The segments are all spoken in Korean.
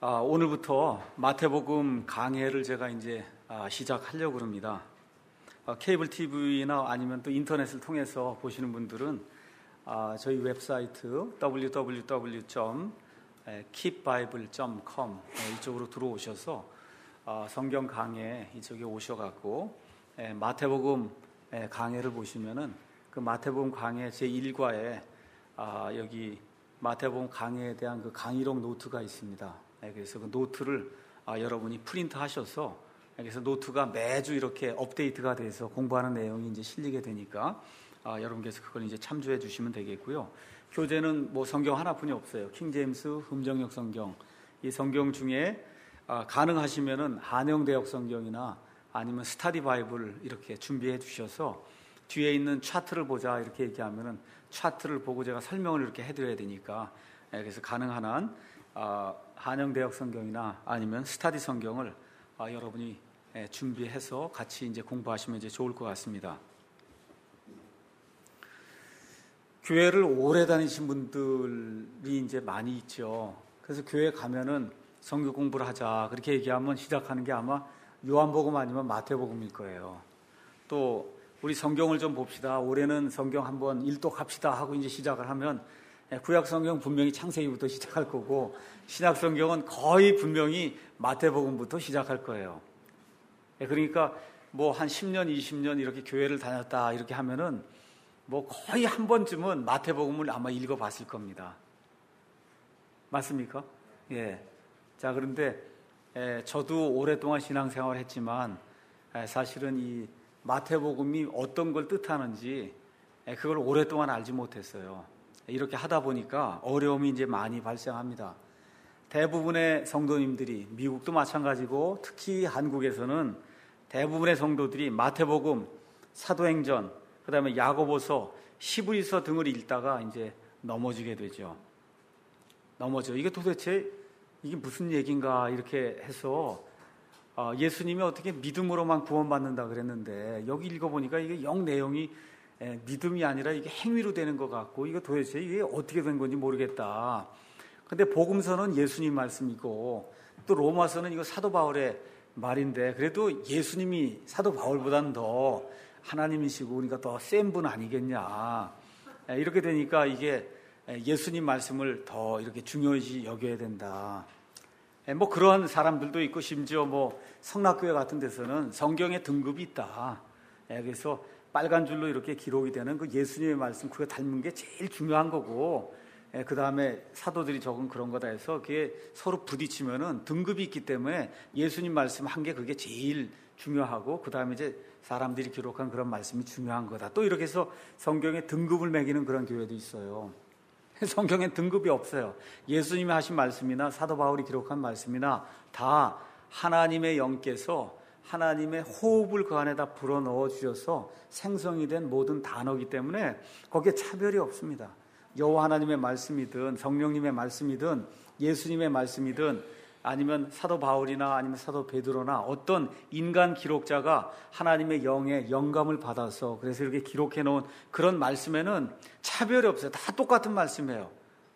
오늘부터 마태복음 강해를 제가 이제 시작하려고 합니다. 케이블 TV나 아니면 또 인터넷을 통해서 보시는 분들은 저희 웹사이트 www.keepbible.com 이쪽으로 들어오셔서 성경 강해 이쪽에 오셔갖고 마태복음 강해를 보시면은 그 마태복음 강해 제1과에 여기 마태복음 강해에 대한 그 강의록 노트가 있습니다. 그래서 그 노트를 여러분이 프린트 하셔서 그래서 노트가 매주 이렇게 업데이트가 돼서 공부하는 내용이 이제 실리게 되니까 여러분께서 그걸 이제 참조해 주시면 되겠고요. 교재는 뭐 성경 하나뿐이 없어요. 킹제임스 음정역 성경. 이 성경 중에 가능하시면은 한영대역 성경이나 아니면 스터디 바이블 이렇게 준비해 주셔서 뒤에 있는 차트를 보자 이렇게 얘기하면은 차트를 보고 제가 설명을 이렇게 해드려야 되니까 그래서 가능한 한 한영대역 성경이나 아니면 스터디 성경을 여러분이 준비해서 같이 이제 공부하시면 이제 좋을 것 같습니다. 교회를 오래 다니신 분들이 이제 많이 있죠. 그래서 교회 가면은 성경 공부를 하자 그렇게 얘기하면 시작하는 게 아마 요한복음 아니면 마태복음일 거예요. 또 우리 성경을 좀 봅시다. 올해는 성경 한번 일독합시다 하고 이제 시작을 하면 구약 성경 분명히 창세기부터 시작할 거고 신약 성경은 거의 분명히 마태복음부터 시작할 거예요. 그러니까 뭐 한 10년, 20년 이렇게 교회를 다녔다 이렇게 하면은 뭐 거의 한 번쯤은 마태복음을 아마 읽어봤을 겁니다. 맞습니까? 예. 자, 그런데 저도 오랫동안 신앙생활을 했지만 사실은 이 마태복음이 어떤 걸 뜻하는지 그걸 오랫동안 알지 못했어요. 이렇게 하다 보니까 어려움이 이제 많이 발생합니다. 대부분의 성도님들이 미국도 마찬가지고 특히 한국에서는 대부분의 성도들이 마태복음, 사도행전, 그다음에 야고보서, 히브리서 등을 읽다가 이제 넘어지게 되죠. 이게 도대체 이게 무슨 얘기인가 이렇게 해서 예수님이 어떻게 믿음으로만 구원받는다 그랬는데 여기 읽어보니까 이게 영 내용이 믿음이 아니라 이게 행위로 되는 것 같고 이거 도대체 이게 어떻게 된 건지 모르겠다. 근데 복음서는 예수님 말씀이고 또 로마서는 이거 사도 바울의 말인데 그래도 예수님이 사도 바울보다는 더 하나님이시고 그러니까 더 센 분 아니겠냐. 이렇게 되니까 이게 예수님 말씀을 더 이렇게 중요시 여겨야 된다. 뭐 그런 사람들도 있고 심지어 뭐 성락교회 같은 데서는 성경에 등급이 있다. 그래서 빨간 줄로 이렇게 기록이 되는 그 예수님의 말씀 그거 닮은 게 제일 중요한 거고 그 다음에 사도들이 적은 그런 거다 해서 그게 서로 부딪히면은 등급이 있기 때문에 예수님 말씀 한 게 그게 제일 중요하고 그 다음에 이제 사람들이 기록한 그런 말씀이 중요한 거다. 또 이렇게 해서 성경에 등급을 매기는 그런 교회도 있어요. 성경엔 등급이 없어요. 예수님이 하신 말씀이나 사도 바울이 기록한 말씀이나 다 하나님의 영께서 하나님의 호흡을 그 안에다 불어넣어 주셔서 생성이 된 모든 단어이기 때문에 거기에 차별이 없습니다. 여호와 하나님의 말씀이든 성령님의 말씀이든 예수님의 말씀이든 아니면 사도 바울이나 아니면 사도 베드로나 어떤 인간 기록자가 하나님의 영의 영감을 받아서 그래서 이렇게 기록해 놓은 그런 말씀에는 차별이 없어요. 다 똑같은 말씀이에요.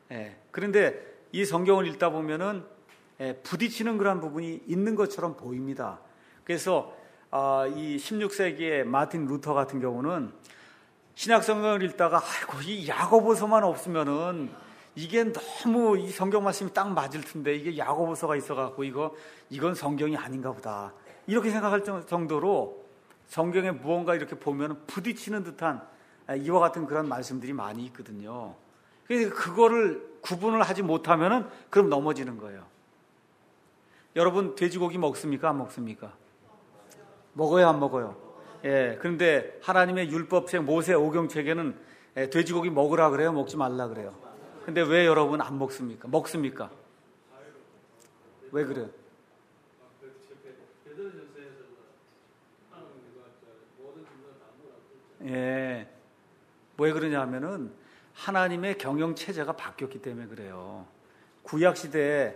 그런데 이 성경을 읽다 보면은 부딪히는 그런 부분이 있는 것처럼 보입니다. 그래서 이 16세기의 마틴 루터 같은 경우는 신약 성경을 읽다가 아이고 이 야고보서만 없으면은 이게 너무 이 성경 말씀이 딱 맞을 텐데 이게 야고보서가 있어갖고 이건 성경이 아닌가 보다 이렇게 생각할 정도로 성경에 무언가 이렇게 보면 부딪히는 듯한 이와 같은 그런 말씀들이 많이 있거든요. 그래서 그거를 구분을 하지 못하면은 그럼 넘어지는 거예요. 여러분 돼지고기 먹습니까? 안 먹습니까? 먹어요, 안 먹어요? 그런데 하나님의 율법책 모세 오경책에는 돼지고기 먹으라 그래요, 먹지 말라 그래요. 근데 왜 여러분 안 먹습니까? 먹습니까? 왜 그래요? 왜 그러냐 하면은 하나님의 경영 체제가 바뀌었기 때문에 그래요. 구약 시대에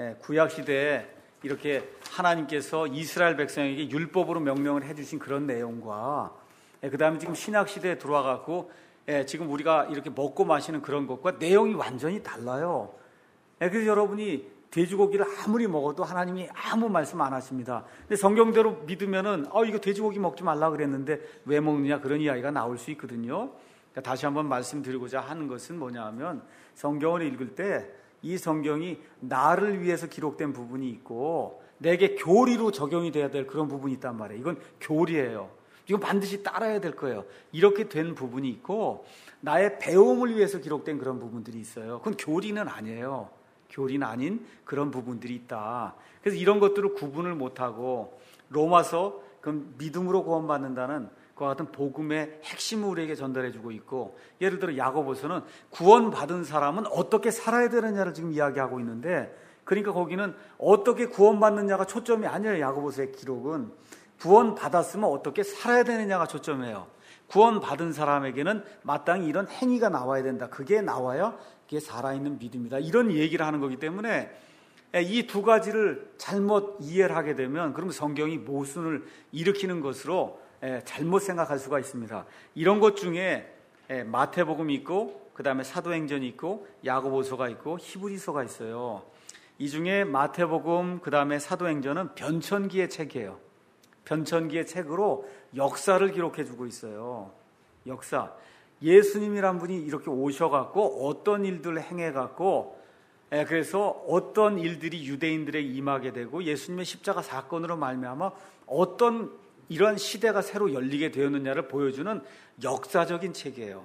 이렇게 하나님께서 이스라엘 백성에게 율법으로 명령을 해주신 그런 내용과 그 다음에 지금 신약 시대에 들어와갖고 지금 우리가 이렇게 먹고 마시는 그런 것과 내용이 완전히 달라요. 그래서 여러분이 돼지고기를 아무리 먹어도 하나님이 아무 말씀 안 하십니다. 근데 성경대로 믿으면은 이거 돼지고기 먹지 말라 그랬는데 왜 먹느냐 그런 이야기가 나올 수 있거든요. 그러니까 다시 한번 말씀드리고자 하는 것은 뭐냐 하면 성경을 읽을 때 이 성경이 나를 위해서 기록된 부분이 있고 내게 교리로 적용이 돼야 될 그런 부분이 있단 말이에요. 이건 교리예요. 이건 반드시 따라야 될 거예요. 이렇게 된 부분이 있고 나의 배움을 위해서 기록된 그런 부분들이 있어요. 그건 교리는 아니에요. 교리는 아닌 그런 부분들이 있다. 그래서 이런 것들을 구분을 못하고 로마서 그건 믿음으로 구원받는다는 그와 같은 복음의 핵심을 우리에게 전달해주고 있고, 예를 들어 야고보서는 구원받은 사람은 어떻게 살아야 되느냐를 지금 이야기하고 있는데, 그러니까 거기는 어떻게 구원받느냐가 초점이 아니에요. 야고보서의 기록은 구원받았으면 어떻게 살아야 되느냐가 초점이에요. 구원받은 사람에게는 마땅히 이런 행위가 나와야 된다. 그게 나와야 그게 살아있는 믿음이다. 이런 얘기를 하는 거기 때문에 이 두 가지를 잘못 이해를 하게 되면 그러면 성경이 모순을 일으키는 것으로 잘못 생각할 수가 있습니다. 이런 것 중에 마태복음이 있고 그 다음에 사도행전이 있고 야고보서가 있고 히브리서가 있어요. 이 중에 마태복음 그 다음에 사도행전은 변천기의 책이에요. 변천기의 책으로 역사를 기록해주고 있어요. 역사. 예수님이란 분이 이렇게 오셔갖고 어떤 일들을 행해갖고 그래서 어떤 일들이 유대인들에게 임하게 되고 예수님의 십자가 사건으로 말미암아 어떤 이런 시대가 새로 열리게 되었느냐를 보여주는 역사적인 책이에요.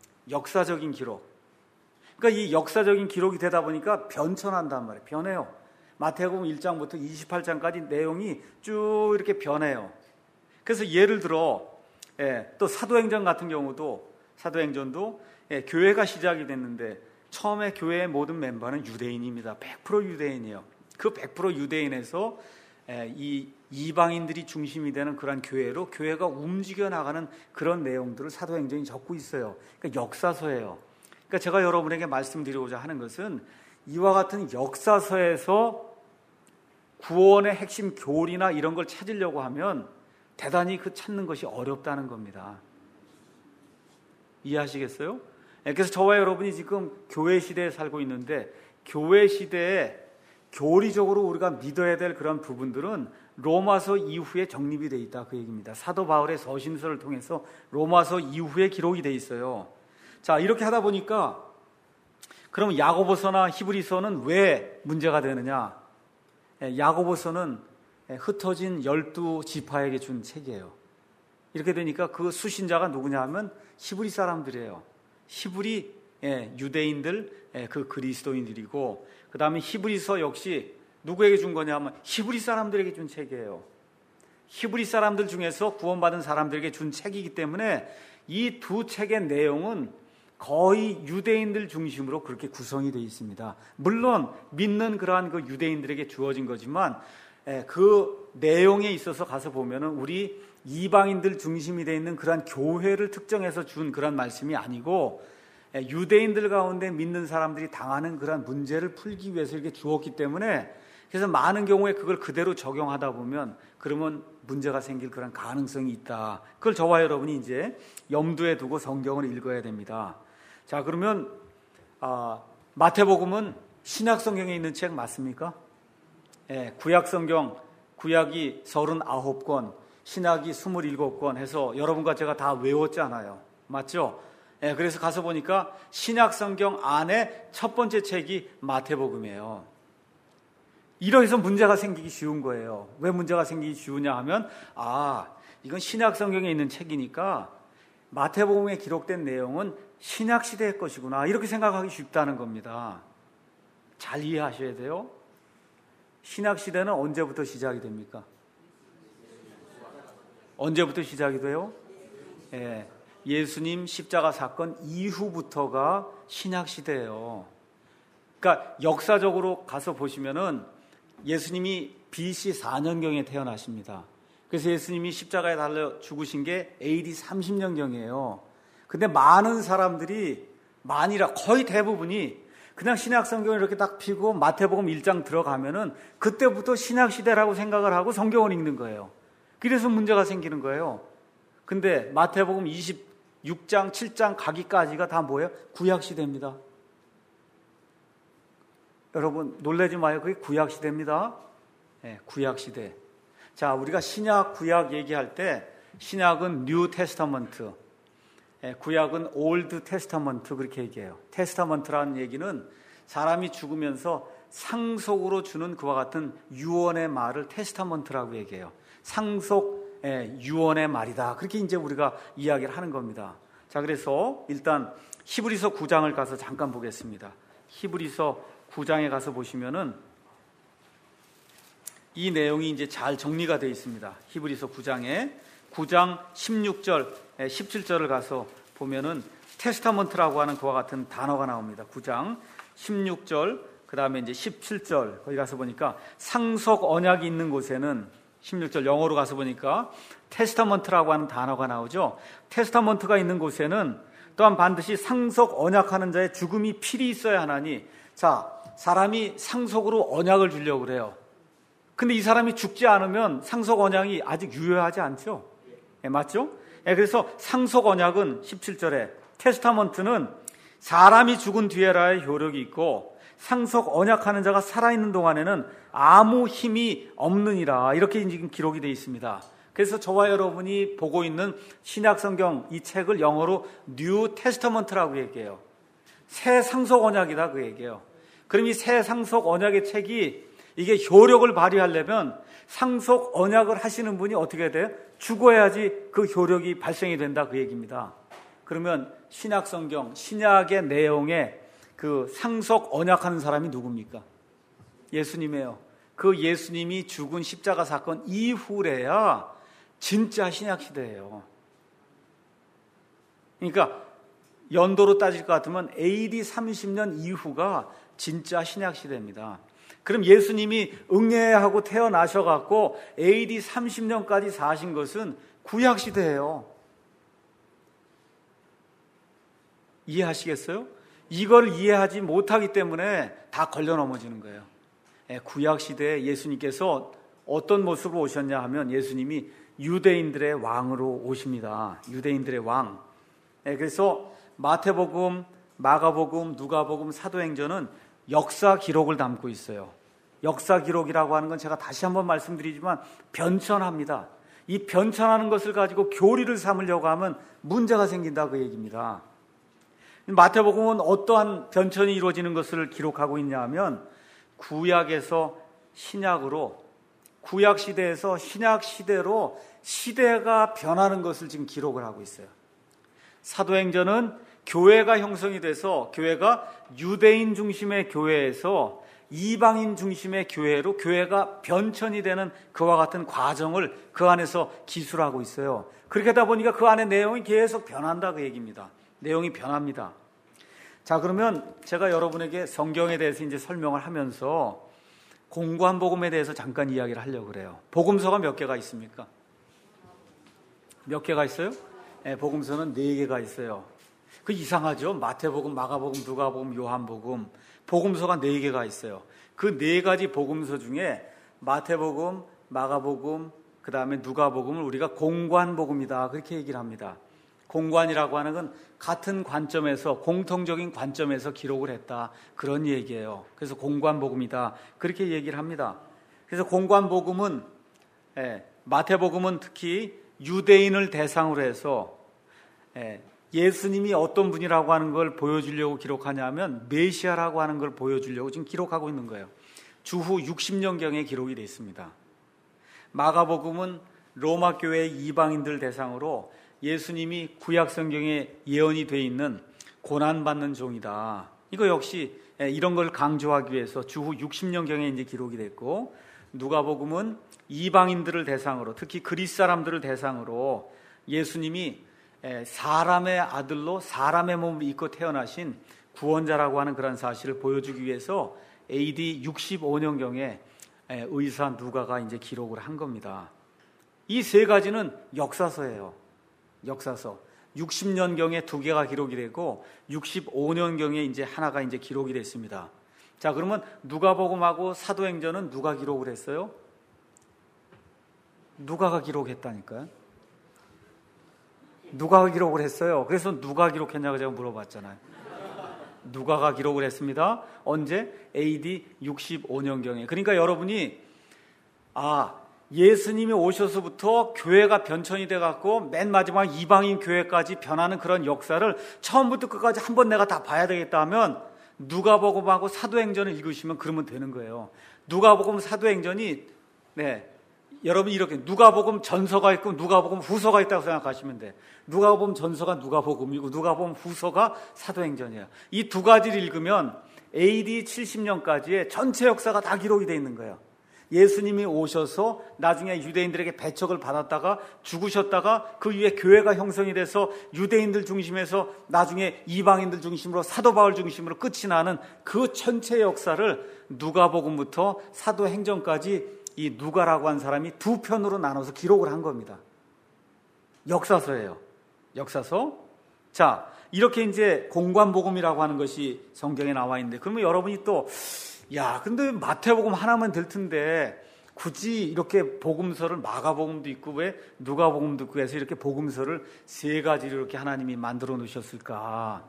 역사적인 기록. 그러니까 이 역사적인 기록이 되다 보니까 변천한단 말이에요. 변해요. 마태복음 1장부터 28장까지 내용이 쭉 이렇게 변해요. 그래서 예를 들어 또 사도행전 같은 경우도 사도행전도 교회가 시작이 됐는데 처음에 교회의 모든 멤버는 유대인입니다. 100% 유대인이에요. 그 100% 유대인에서 이 이방인들이 중심이 되는 그런 교회로 교회가 움직여 나가는 그런 내용들을 사도행전이 적고 있어요. 그러니까 역사서예요. 그러니까 제가 여러분에게 말씀드리고자 하는 것은 이와 같은 역사서에서 구원의 핵심 교리나 이런 걸 찾으려고 하면 대단히 그 찾는 것이 어렵다는 겁니다. 이해하시겠어요? 그래서 저와 여러분이 지금 교회 시대에 살고 있는데 교회 시대에 교리적으로 우리가 믿어야 될 그런 부분들은 로마서 이후에 정립이 되어 있다 그 얘기입니다. 사도 바울의 서신서를 통해서 로마서 이후에 기록이 되어 있어요. 자, 이렇게 하다 보니까 그럼 야고보서나 히브리서는 왜 문제가 되느냐? 야고보서는 흩어진 12지파에게 준 책이에요. 이렇게 되니까 그 수신자가 누구냐 하면 히브리 사람들이에요. 히브리 유대인들, 그 그리스도인들이고 그 다음에 히브리서 역시 누구에게 준 거냐 하면 히브리 사람들에게 준 책이에요. 히브리 사람들 중에서 구원받은 사람들에게 준 책이기 때문에 이 두 책의 내용은 거의 유대인들 중심으로 그렇게 구성이 되어 있습니다. 물론 믿는 그러한 그 유대인들에게 주어진 거지만 그 내용에 있어서 가서 보면은 우리 이방인들 중심이 되어 있는 그러한 교회를 특정해서 준 그런 말씀이 아니고 유대인들 가운데 믿는 사람들이 당하는 그런 문제를 풀기 위해서 이렇게 주었기 때문에 그래서 많은 경우에 그걸 그대로 적용하다 보면 그러면 문제가 생길 그런 가능성이 있다. 그걸 저와 여러분이 이제 염두에 두고 성경을 읽어야 됩니다. 자, 그러면 마태복음은 신약 성경에 있는 책 맞습니까? 구약 성경, 구약이 39권, 신약이 27권 해서 여러분과 제가 다 외웠잖아요. 맞죠? 그래서 가서 보니까 신약 성경 안에 첫 번째 책이 마태복음이에요. 이러해서 문제가 생기기 쉬운 거예요. 왜 문제가 생기기 쉬우냐 하면 이건 신약 성경에 있는 책이니까 마태복음에 기록된 내용은 신약 시대의 것이구나 이렇게 생각하기 쉽다는 겁니다. 잘 이해하셔야 돼요. 신약 시대는 언제부터 시작이 됩니까? 언제부터 시작이 돼요? 예수님 십자가 사건 이후부터가 신약 시대예요. 그러니까 역사적으로 가서 보시면은 예수님이 BC 4년경에 태어나십니다. 그래서 예수님이 십자가에 달려 죽으신 게 AD 30년경이에요. 근데 많은 사람들이 거의 대부분이 그냥 신약 성경을 이렇게 딱 펴고 마태복음 1장 들어가면은 그때부터 신약 시대라고 생각을 하고 성경을 읽는 거예요. 그래서 문제가 생기는 거예요. 근데 마태복음 26장, 7장 가기까지가 다 뭐예요? 구약 시대입니다. 여러분 놀라지 마요. 그게 구약 시대입니다. 구약 시대. 자, 우리가 신약, 구약 얘기할 때 신약은 뉴 테스타먼트, 구약은 올드 테스타먼트 그렇게 얘기해요. 테스타먼트라는 얘기는 사람이 죽으면서 상속으로 주는 그와 같은 유언의 말을 테스타먼트라고 얘기해요. 상속 유언의 말이다. 그렇게 이제 우리가 이야기를 하는 겁니다. 자, 그래서 일단 히브리서 9장을 가서 잠깐 보겠습니다. 히브리서 9장에 가서 보시면은 이 내용이 이제 잘 정리가 되어 있습니다. 히브리서 9장에 9장 16절, 17절을 가서 보면은 테스타먼트라고 하는 그와 같은 단어가 나옵니다. 9장 16절, 그 다음에 이제 17절, 거기 가서 보니까 상속 언약이 있는 곳에는 16절 영어로 가서 보니까 테스타먼트라고 하는 단어가 나오죠. 테스타먼트가 있는 곳에는 또한 반드시 상속 언약하는 자의 죽음이 필히 있어야 하나니, 자, 사람이 상속으로 언약을 주려고 그래요. 근데 이 사람이 죽지 않으면 상속 언약이 아직 유효하지 않죠? 맞죠? 그래서 상속 언약은 17절에 테스타먼트는 사람이 죽은 뒤에라의 효력이 있고 상속 언약하는 자가 살아있는 동안에는 아무 힘이 없느니라, 이렇게 지금 기록이 되어 있습니다. 그래서 저와 여러분이 보고 있는 신약성경 이 책을 영어로 뉴 테스타먼트라고 얘기해요. 새 상속 언약이다 그 얘기예요. 그럼 이 새 상속 언약의 책이 이게 효력을 발휘하려면 상속 언약을 하시는 분이 어떻게 돼요? 죽어야지 그 효력이 발생이 된다 그 얘기입니다. 그러면 신약성경, 신약의 내용에 그 상속 언약하는 사람이 누굽니까? 예수님이에요. 그 예수님이 죽은 십자가 사건 이후래야 진짜 신약시대예요. 그러니까 연도로 따질 것 같으면 AD 30년 이후가 진짜 신약시대입니다. 그럼 예수님이 응애하고 태어나셔갖고 AD 30년까지 사신 것은 구약시대예요. 이해하시겠어요? 이걸 이해하지 못하기 때문에 다 걸려 넘어지는 거예요. 구약시대에 예수님께서 어떤 모습으로 오셨냐 하면 예수님이 유대인들의 왕으로 오십니다. 유대인들의 왕. 그래서 마태복음, 마가복음, 누가복음, 사도행전은 역사 기록을 담고 있어요. 역사 기록이라고 하는 건 제가 다시 한번 말씀드리지만 변천합니다. 이 변천하는 것을 가지고 교리를 삼으려고 하면 문제가 생긴다 그 얘기입니다. 마태복음은 어떠한 변천이 이루어지는 것을 기록하고 있냐 하면 구약에서 신약으로, 구약시대에서 신약시대로 시대가 변하는 것을 지금 기록을 하고 있어요. 사도행전은 교회가 형성이 돼서 교회가 유대인 중심의 교회에서 이방인 중심의 교회로 교회가 변천이 되는 그와 같은 과정을 그 안에서 기술하고 있어요. 그렇게 하다 보니까 그 안에 내용이 계속 변한다 그 얘기입니다. 내용이 변합니다. 자, 그러면 제가 여러분에게 성경에 대해서 이제 설명을 하면서 공고한 복음에 대해서 잠깐 이야기를 하려고 그래요. 복음서가 몇 개가 있습니까? 몇 개가 있어요? 복음서는 4개가 있어요. 그 이상하죠? 마태복음, 마가복음, 누가복음, 요한복음, 복음서가 4개가 있어요. 그 4가지 복음서 중에 마태복음, 마가복음, 그 다음에 누가복음을 우리가 공관 복음이다 그렇게 얘기를 합니다. 공관이라고 하는 건 같은 관점에서, 공통적인 관점에서 기록을 했다 그런 얘기예요. 그래서 공관복음이다 그렇게 얘기를 합니다. 그래서 공관복음은, 마태복음은 특히 유대인을 대상으로 해서 예수님이 어떤 분이라고 하는 걸 보여주려고 기록하냐면 메시아라고 하는 걸 보여주려고 지금 기록하고 있는 거예요. 주후 60년경에 기록이 되어 있습니다. 마가복음은 로마 교회 이방인들 대상으로 예수님이 구약 성경에 예언이 되어 있는 고난받는 종이다. 이거 역시 이런 걸 강조하기 위해서 주후 60년경에 이제 기록이 됐고, 누가복음은 이방인들을 대상으로, 특히 그리스 사람들을 대상으로 예수님이 사람의 아들로 사람의 몸을 입고 태어나신 구원자라고 하는 그런 사실을 보여주기 위해서 AD 65년경에 의사 누가가 이제 기록을 한 겁니다. 이 3가지는 역사서예요. 역사서. 60년경에 2개가 기록이 되고 65년경에 이제 하나가 이제 기록이 됐습니다. 자, 그러면 누가복음하고 사도행전은 누가 기록을 했어요? 누가가 기록했다니까요. 누가 기록을 했어요. 그래서 누가 기록했냐고 제가 물어봤잖아요. 누가가 기록을 했습니다. 언제? AD 65년경에. 그러니까 여러분이 예수님이 오셔서부터 교회가 변천이 돼갖고 맨 마지막 이방인 교회까지 변하는 그런 역사를 처음부터 끝까지 한번 내가 다 봐야 되겠다 하면 누가복음하고 사도행전을 읽으시면 그러면 되는 거예요. 누가복음, 사도행전이 여러분 이렇게 누가복음 전서가 있고 누가복음 후서가 있다고 생각하시면 돼. 누가복음 전서가 누가복음이고 누가복음 후서가 사도행전이에요. 이 두 가지를 읽으면 AD 70년까지의 전체 역사가 다 기록이 되어 있는 거예요. 예수님이 오셔서 나중에 유대인들에게 배척을 받았다가 죽으셨다가 그 위에 교회가 형성이 돼서 유대인들 중심에서 나중에 이방인들 중심으로 사도 바울 중심으로 끝이 나는 그 전체 역사를 누가복음부터 사도행전까지 이 누가라고 한 사람이 두 편으로 나눠서 기록을 한 겁니다. 역사서예요. 역사서. 자, 이렇게 이제 공관복음이라고 하는 것이 성경에 나와 있는데, 그러면 여러분이 또 근데 마태복음 하나면 될 텐데 굳이 이렇게 복음서를 마가복음도 있고 왜 누가복음도 있고 해서 이렇게 복음서를 세 가지로 이렇게 하나님이 만들어 놓으셨을까?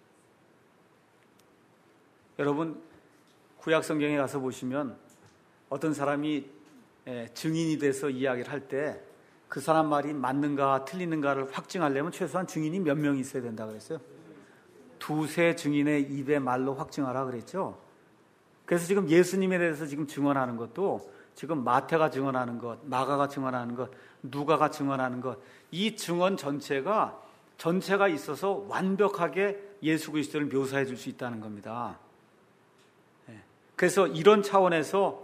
여러분 구약 성경에 가서 보시면 어떤 사람이 증인이 돼서 이야기를 할 때 그 사람 말이 맞는가 틀리는가를 확증하려면 최소한 증인이 몇 명이 있어야 된다 그랬어요. 두세 증인의 입의 말로 확증하라 그랬죠. 그래서 지금 예수님에 대해서 지금 증언하는 것도 지금 마태가 증언하는 것, 마가가 증언하는 것, 누가가 증언하는 것, 이 증언 전체가 있어서 완벽하게 예수 그리스도를 묘사해 줄 수 있다는 겁니다. 그래서 이런 차원에서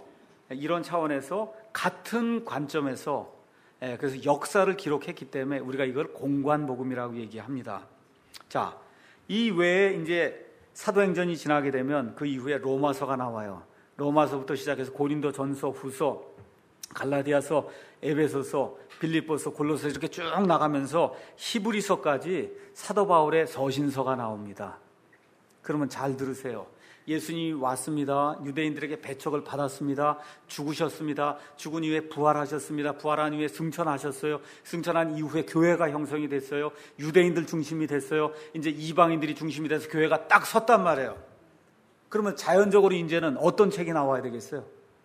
같은 관점에서 그래서 역사를 기록했기 때문에 우리가 이걸 공관복음이라고 얘기합니다. 자, 이 외에 이제 사도행전이 지나게 되면 그 이후에 로마서가 나와요. 로마서부터 시작해서 고린도 전서, 후서, 갈라디아서, 에베소서, 빌립보서, 골로새 이렇게 쭉 나가면서 히브리서까지 사도 바울의 서신서가 나옵니다. 그러면 잘 들으세요. 예수님이 왔습니다. 유대인들에게 배척을 받았습니다. 죽으셨습니다. 죽은 이후에 부활하셨습니다. 부활한 이후에 승천하셨어요. 승천한 이후에 교회가 형성이 됐어요. 유대인들 중심이 됐어요. 이제 이방인들이 중심이 돼서 교회가 딱 섰단 말이에요. 그러면 자연적으로 이제는 어떤 책이 나와야 되겠어요?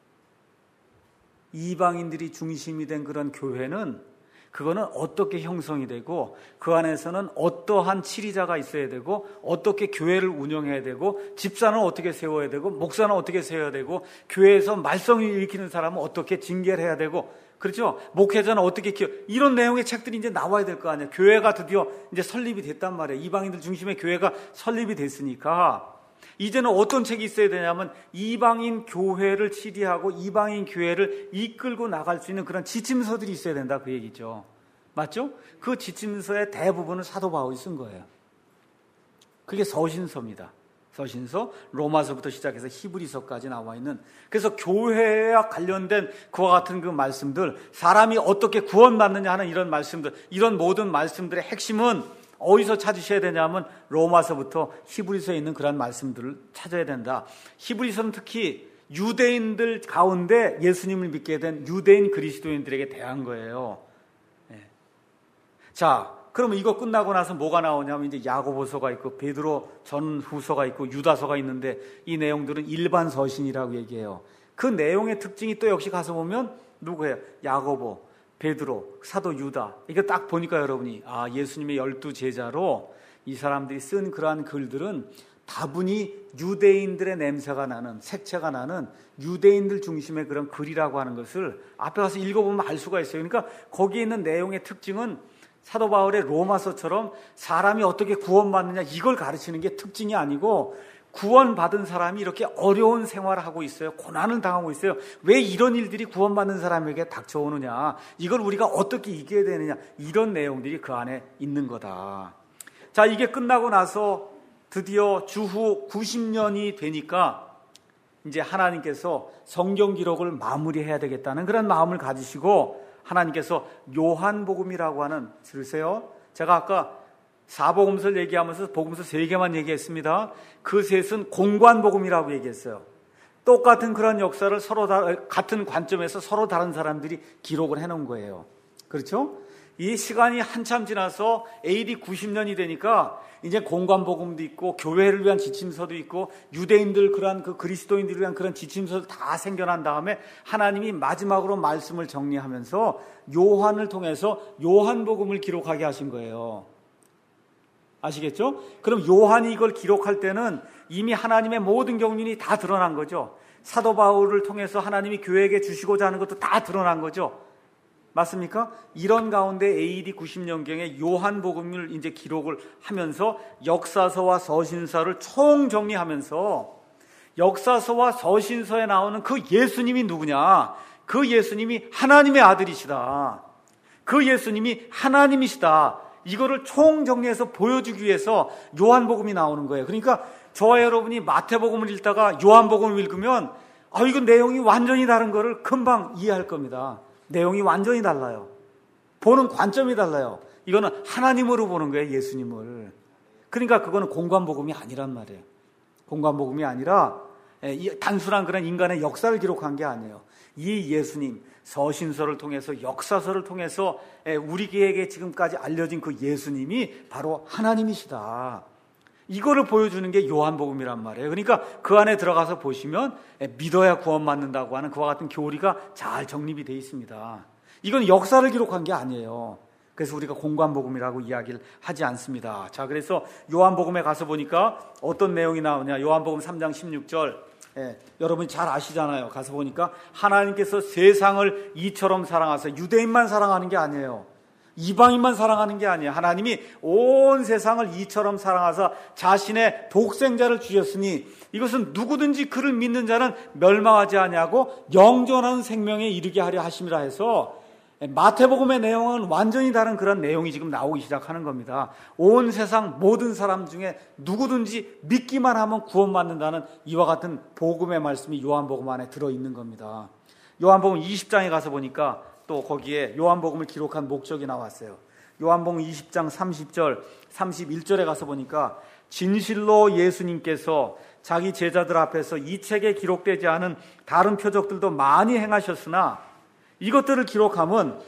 이방인들이 중심이 된 그런 교회는 그거는 어떻게 형성이 되고 그 안에서는 어떠한 치리자가 있어야 되고 어떻게 교회를 운영해야 되고 집사는 어떻게 세워야 되고 목사는 어떻게 세워야 되고 교회에서 말썽을 일으키는 사람은 어떻게 징계를 해야 되고 그렇죠? 목회자는 어떻게 이런 내용의 책들이 이제 나와야 될 거 아니에요. 교회가 드디어 이제 설립이 됐단 말이에요. 이방인들 중심의 교회가 설립이 됐으니까 이제는 어떤 책이 있어야 되냐면 이방인 교회를 치리하고 이방인 교회를 이끌고 나갈 수 있는 그런 지침서들이 있어야 된다 그 얘기죠. 맞죠? 그 지침서의 대부분을 사도 바울이 쓴 거예요. 그게 서신서입니다. 서신서, 로마서부터 시작해서 히브리서까지 나와 있는, 그래서 교회와 관련된 그와 같은 그 말씀들, 사람이 어떻게 구원받느냐 하는 이런 말씀들, 이런 모든 말씀들의 핵심은 어디서 찾으셔야 되냐면 로마서부터 히브리서에 있는 그런 말씀들을 찾아야 된다. 히브리서는 특히 유대인들 가운데 예수님을 믿게 된 유대인 그리스도인들에게 대한 거예요. 자, 그러면 이거 끝나고 나서 뭐가 나오냐면 이제 야고보서가 있고 베드로 전후서가 있고 유다서가 있는데 이 내용들은 일반 서신이라고 얘기해요. 그 내용의 특징이 또 역시 가서 보면 누구예요? 야고보, 베드로, 사도 유다. 이거 딱 보니까 여러분이 예수님의 12 제자로 이 사람들이 쓴 그러한 글들은 다분히 유대인들의 냄새가 나는, 색채가 나는 유대인들 중심의 그런 글이라고 하는 것을 앞에 가서 읽어보면 알 수가 있어요. 그러니까 거기에 있는 내용의 특징은 사도 바울의 로마서처럼 사람이 어떻게 구원받느냐 이걸 가르치는 게 특징이 아니고 구원받은 사람이 이렇게 어려운 생활을 하고 있어요. 고난을 당하고 있어요. 왜 이런 일들이 구원받는 사람에게 닥쳐오느냐, 이걸 우리가 어떻게 이겨야 되느냐, 이런 내용들이 그 안에 있는 거다. 자, 이게 끝나고 나서 드디어 주후 90년이 되니까 이제 하나님께서 성경 기록을 마무리해야 되겠다는 그런 마음을 가지시고 하나님께서 요한복음이라고 하는, 들으세요? 제가 아까 4복음서를 얘기하면서 복음서 3개만 얘기했습니다. 그 셋은 공관복음이라고 얘기했어요. 똑같은 그런 역사를 서로 같은 관점에서 서로 다른 사람들이 기록을 해놓은 거예요. 그렇죠? 이 시간이 한참 지나서 AD 90년이 되니까 이제 공관복음도 있고 교회를 위한 지침서도 있고 유대인들 그러한 그 그리스도인들을 위한 그런 지침서도 다 생겨난 다음에 하나님이 마지막으로 말씀을 정리하면서 요한을 통해서 요한복음을 기록하게 하신 거예요. 아시겠죠? 그럼 요한이 이걸 기록할 때는 이미 하나님의 모든 경륜이 다 드러난 거죠. 사도 바울을 통해서 하나님이 교회에게 주시고자 하는 것도 다 드러난 거죠. 맞습니까? 이런 가운데 AD 90년경에 요한복음을 이제 기록을 하면서 역사서와 서신서를 총정리하면서 역사서와 서신서에 나오는 그 예수님이 누구냐? 그 예수님이 하나님의 아들이시다. 그 예수님이 하나님이시다. 이거를 총정리해서 보여주기 위해서 요한복음이 나오는 거예요. 그러니까 저와 여러분이 마태복음을 읽다가 요한복음을 읽으면 이거 내용이 완전히 다른 거를 금방 이해할 겁니다. 내용이 완전히 달라요. 보는 관점이 달라요. 이거는 하나님으로 보는 거예요, 예수님을. 그러니까 그거는 공관복음이 아니란 말이에요. 공관복음이 아니라 단순한 그런 인간의 역사를 기록한 게 아니에요. 이 예수님, 서신서를 통해서 역사서를 통해서 우리에게 지금까지 알려진 그 예수님이 바로 하나님이시다. 이거를 보여주는 게 요한복음이란 말이에요. 그러니까 그 안에 들어가서 보시면 믿어야 구원받는다고 하는 그와 같은 교리가 잘 정립이 되어 있습니다. 이건 역사를 기록한 게 아니에요. 그래서 우리가 공관복음이라고 이야기를 하지 않습니다. 자, 그래서 요한복음에 가서 보니까 어떤 내용이 나오냐. 요한복음 3장 16절. 여러분이 잘 아시잖아요. 가서 보니까 하나님께서 세상을 이처럼 사랑하사 유대인만 사랑하는 게 아니에요. 이방인만 사랑하는 게 아니에요. 하나님이 온 세상을 이처럼 사랑하사 자신의 독생자를 주셨으니 이것은 누구든지 그를 믿는 자는 멸망하지 아니하고 영존하는 생명에 이르게 하려 하심이라 해서 마태복음의 내용은 완전히 다른 그런 내용이 지금 나오기 시작하는 겁니다. 온 세상 모든 사람 중에 누구든지 믿기만 하면 구원받는다는 이와 같은 복음의 말씀이 요한복음 안에 들어있는 겁니다. 요한복음 20장에 가서 보니까 또 거기에 요한복음을 기록한 목적이 나왔어요. 요한복음 20장 30절, 31절에 가서 보니까 진실로 예수님께서 자기 제자들 앞에서 이 책에 기록되지 않은 다른 표적들도 많이 행하셨으나 이것들을 기록함은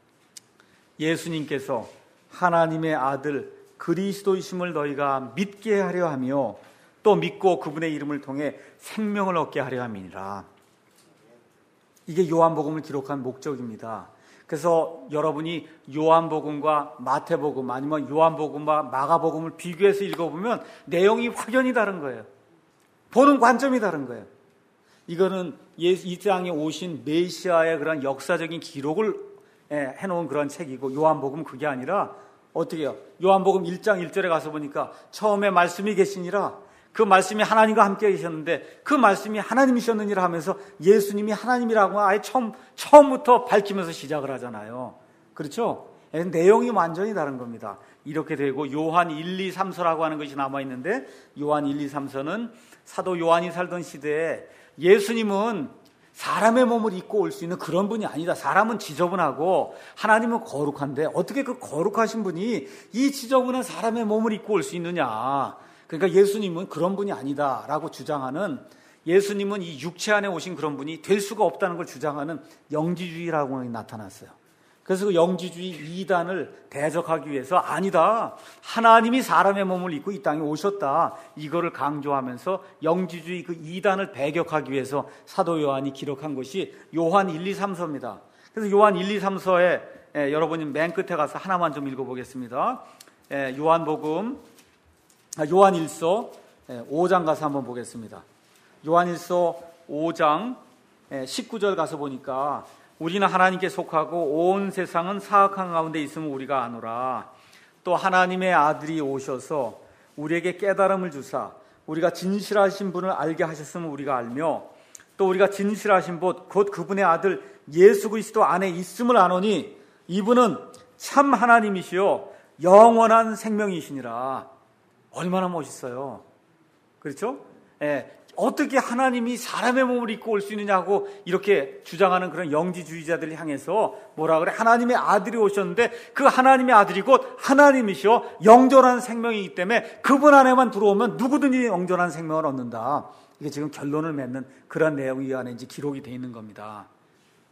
예수님께서 하나님의 아들 그리스도이심을 너희가 믿게 하려 하며 또 믿고 그분의 이름을 통해 생명을 얻게 하려 함이니라. 이게 요한복음을 기록한 목적입니다. 그래서 여러분이 요한복음과 마태복음 아니면 요한복음과 마가복음을 비교해서 읽어보면 내용이 확연히 다른 거예요. 보는 관점이 다른 거예요. 이거는 이 땅에 오신 메시아의 그런 역사적인 기록을 해놓은 그런 책이고 요한복음은 그게 아니라 어떻게 해요? 요한복음 1장 1절에 가서 보니까 처음에 말씀이 계시니라 그 말씀이 하나님과 함께 계셨는데 그 말씀이 하나님이셨느니라 하면서 예수님이 하나님이라고 아예 처음부터 밝히면서 시작을 하잖아요. 그렇죠? 내용이 완전히 다른 겁니다. 이렇게 되고 요한 1, 2, 3서라고 하는 것이 남아있는데 요한 1, 2, 3서는 사도 요한이 살던 시대에 예수님은 사람의 몸을 입고 올 수 있는 그런 분이 아니다. 사람은 지저분하고 하나님은 거룩한데 어떻게 그 거룩하신 분이 이 지저분한 사람의 몸을 입고 올 수 있느냐. 그러니까 예수님은 그런 분이 아니다라고 주장하는 예수님은 이 육체 안에 오신 그런 분이 될 수가 없다는 걸 주장하는 영지주의라고 나타났어요. 그래서 그 영지주의 이단을 대적하기 위해서 아니다. 하나님이 사람의 몸을 입고 이 땅에 오셨다. 이거를 강조하면서 영지주의 그 이단을 배격하기 위해서 사도 요한이 기록한 것이 요한 1, 2, 3서입니다. 그래서 요한 1, 2, 3서에 여러분이 맨 끝에 가서 하나만 좀 읽어보겠습니다. 요한일서 5장 가서 한번 보겠습니다. 요한일서 5장 19절 가서 보니까 우리는 하나님께 속하고 온 세상은 사악한 가운데 있음을 우리가 아노라. 또 하나님의 아들이 오셔서 우리에게 깨달음을 주사 우리가 진실하신 분을 알게 하셨음을 우리가 알며 또 우리가 진실하신 곧 그분의 아들 예수 그리스도 안에 있음을 아노니 이분은 참 하나님이시요 영원한 생명이시니라. 얼마나 멋있어요. 그렇죠? 어떻게 하나님이 사람의 몸을 입고 올 수 있느냐고 이렇게 주장하는 그런 영지주의자들을 향해서 뭐라 그래? 하나님의 아들이 오셨는데 그 하나님의 아들이 곧 하나님이시여 영존한 생명이기 때문에 그분 안에만 들어오면 누구든지 영존한 생명을 얻는다. 이게 지금 결론을 맺는 그런 내용이 이 안에 이제 기록이 되어 있는 겁니다.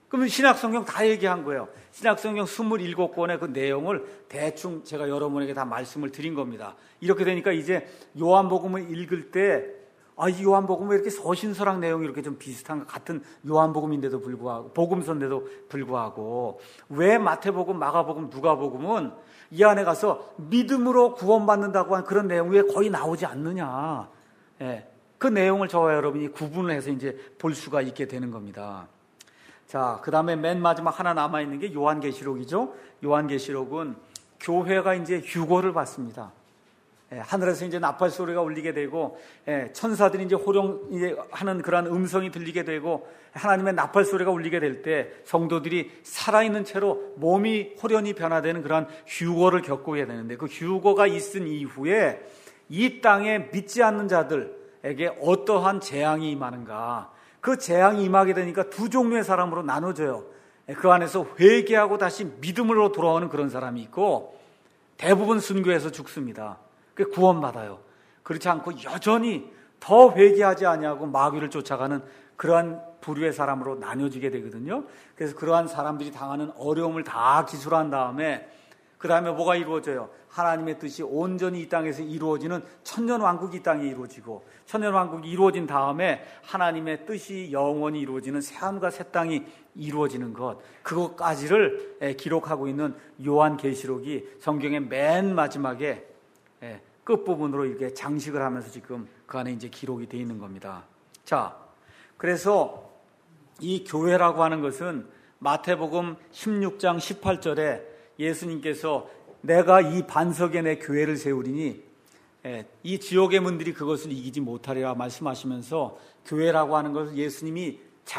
그러면 신약성경 다 얘기한 거예요. 신약성경 27권의 그 내용을 대충 제가 여러분에게 다 말씀을 드린 겁니다. 이렇게 되니까 이제 요한복음을 읽을 때 이 요한복음은 왜 이렇게 서신서랑 내용이 이렇게 좀 비슷한 같은 요한복음인데도 불구하고 복음서인데도 불구하고 왜 마태복음, 마가복음, 누가복음은 이 안에 가서 믿음으로 구원받는다고 한 그런 내용이 왜 거의 나오지 않느냐. 그 내용을 저와 여러분이 구분을 해서 이제 볼 수가 있게 되는 겁니다. 자, 그 다음에 맨 마지막 하나 남아있는 게 요한계시록이죠. 요한계시록은 교회가 이제 휴거를 받습니다. 하늘에서 이제 나팔 소리가 울리게 되고, 천사들이 이제 호령하는 그러한 음성이 들리게 되고, 하나님의 나팔 소리가 울리게 될 때 성도들이 살아있는 채로 몸이 호련히 변화되는 그러한 휴거를 겪게 되는데, 그 휴거가 있은 이후에 이 땅에 믿지 않는 자들에게 어떠한 재앙이 임하는가. 그 재앙이 임하게 되니까 두 종류의 사람으로 나눠져요. 그 안에서 회개하고 다시 믿음으로 돌아오는 그런 사람이 있고, 대부분 순교해서 죽습니다. 그 구원받아요. 그렇지 않고 여전히 더 회개하지 아니하고 마귀를 쫓아가는 그러한 부류의 사람으로 나뉘어지게 되거든요. 그래서 그러한 사람들이 당하는 어려움을 다 기술한 다음에 그 다음에 뭐가 이루어져요? 하나님의 뜻이 온전히 이 땅에서 이루어지는 천년왕국이 이 땅에 이루어지고, 천년왕국이 이루어진 다음에 하나님의 뜻이 영원히 이루어지는 새하늘과 새 땅이 이루어지는 것, 그것까지를 기록하고 있는 요한계시록이 성경의 맨 마지막에 끝부분으로 이렇게 장식을 하면서 지금 그 안에 이제 기록이 되어 있는 겁니다. 자, 그래서 이 교회라고 하는 것은 마태복음 16장 18절에 예수님께서 내가 이 반석에 내 교회를 세우리니 이 지옥의 문들이 그것을 이기지 못하리라 말씀하시면서 교회라고 하는 것을 예수님이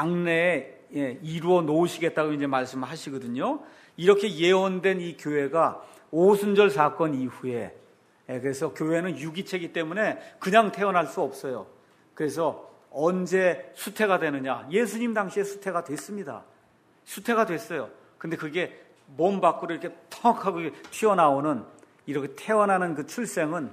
장래에 이루어 놓으시겠다고 이제 말씀하시거든요. 이렇게 예언된 이 교회가 오순절 사건 이후에, 그래서 교회는 유기체이기 때문에 그냥 태어날 수 없어요. 그래서 언제 수태가 되느냐? 예수님 당시에 수태가 됐습니다. 수태가 됐어요. 근데 그게 몸 밖으로 이렇게 턱 하고 튀어나오는, 이렇게 태어나는 그 출생은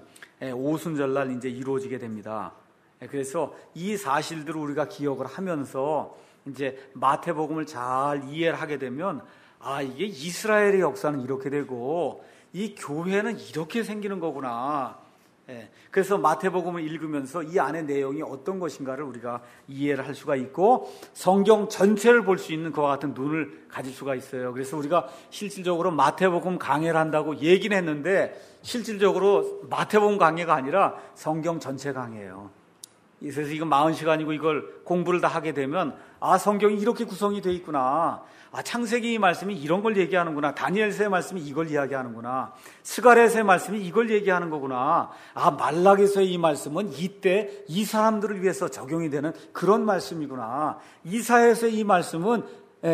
오순절날 이제 이루어지게 됩니다. 그래서 이 사실들을 우리가 기억을 하면서 이제 마태복음을 잘 이해를 하게 되면, 이게 이스라엘의 역사는 이렇게 되고 이 교회는 이렇게 생기는 거구나. 그래서 마태복음을 읽으면서 이 안의 내용이 어떤 것인가를 우리가 이해를 할 수가 있고 성경 전체를 볼 수 있는 그와 같은 눈을 가질 수가 있어요. 그래서 우리가 실질적으로 마태복음 강해를 한다고 얘기는 했는데 실질적으로 마태복음 강해가 아니라 성경 전체 강해예요. 그래서 이거 40시간이고 이걸 공부를 다 하게 되면 성경이 이렇게 구성이 되어 있구나. 창세기 말씀이 이런 걸 얘기하는구나. 다니엘서의 말씀이 이걸 이야기하는구나. 스가랴서의 말씀이 이걸 얘기하는 거구나. 말라기서의 이 말씀은 이때 이 사람들을 위해서 적용이 되는 그런 말씀이구나. 이사야서의 이 말씀은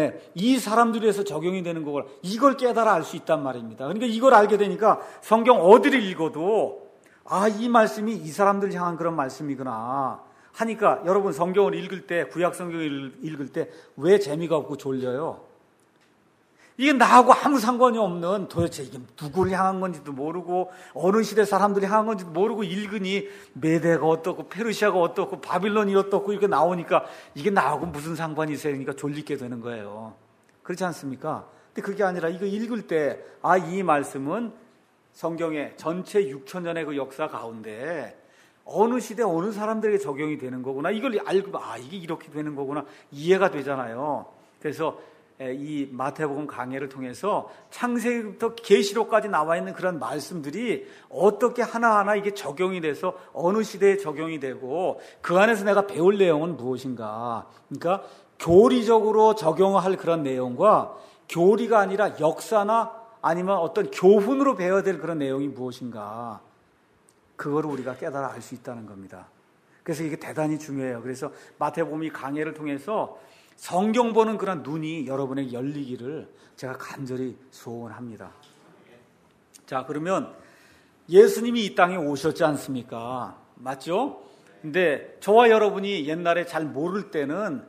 이 사람들을 위해서 적용이 되는 거구나. 이걸 깨달아 알 수 있단 말입니다. 그러니까 이걸 알게 되니까 성경 어디를 읽어도 이 말씀이 이 사람들을 향한 그런 말씀이구나 하니까 여러분 성경을 읽을 때, 구약 성경을 읽을 때 왜 재미가 없고 졸려요? 이게 나하고 아무 상관이 없는, 도대체 이게 누구를 향한 건지도 모르고 어느 시대 사람들이 향한 건지도 모르고 읽으니 메대가 어떻고 페르시아가 어떻고 바빌론이 어떻고 이렇게 나오니까 이게 나하고 무슨 상관이 있으니까 졸리게 되는 거예요. 그렇지 않습니까? 근데 그게 아니라 이거 읽을 때 이 말씀은 성경의 전체 6,000년의 그 역사 가운데 어느 시대 어느 사람들에게 적용이 되는 거구나. 이걸 알고 이게 이렇게 되는 거구나. 이해가 되잖아요. 그래서 이 마태복음 강해를 통해서 창세기부터 계시록까지 나와 있는 그런 말씀들이 어떻게 하나하나 이게 적용이 돼서 어느 시대에 적용이 되고 그 안에서 내가 배울 내용은 무엇인가. 그러니까 교리적으로 적용할 그런 내용과 교리가 아니라 역사나 아니면 어떤 교훈으로 배워야 될 그런 내용이 무엇인가. 그거를 우리가 깨달아 알 수 있다는 겁니다. 그래서 이게 대단히 중요해요. 그래서 마태복음이 강해를 통해서 성경 보는 그런 눈이 여러분에게 열리기를 제가 간절히 소원합니다. 자, 그러면 예수님이 이 땅에 오셨지 않습니까? 맞죠? 근데 저와 여러분이 옛날에 잘 모를 때는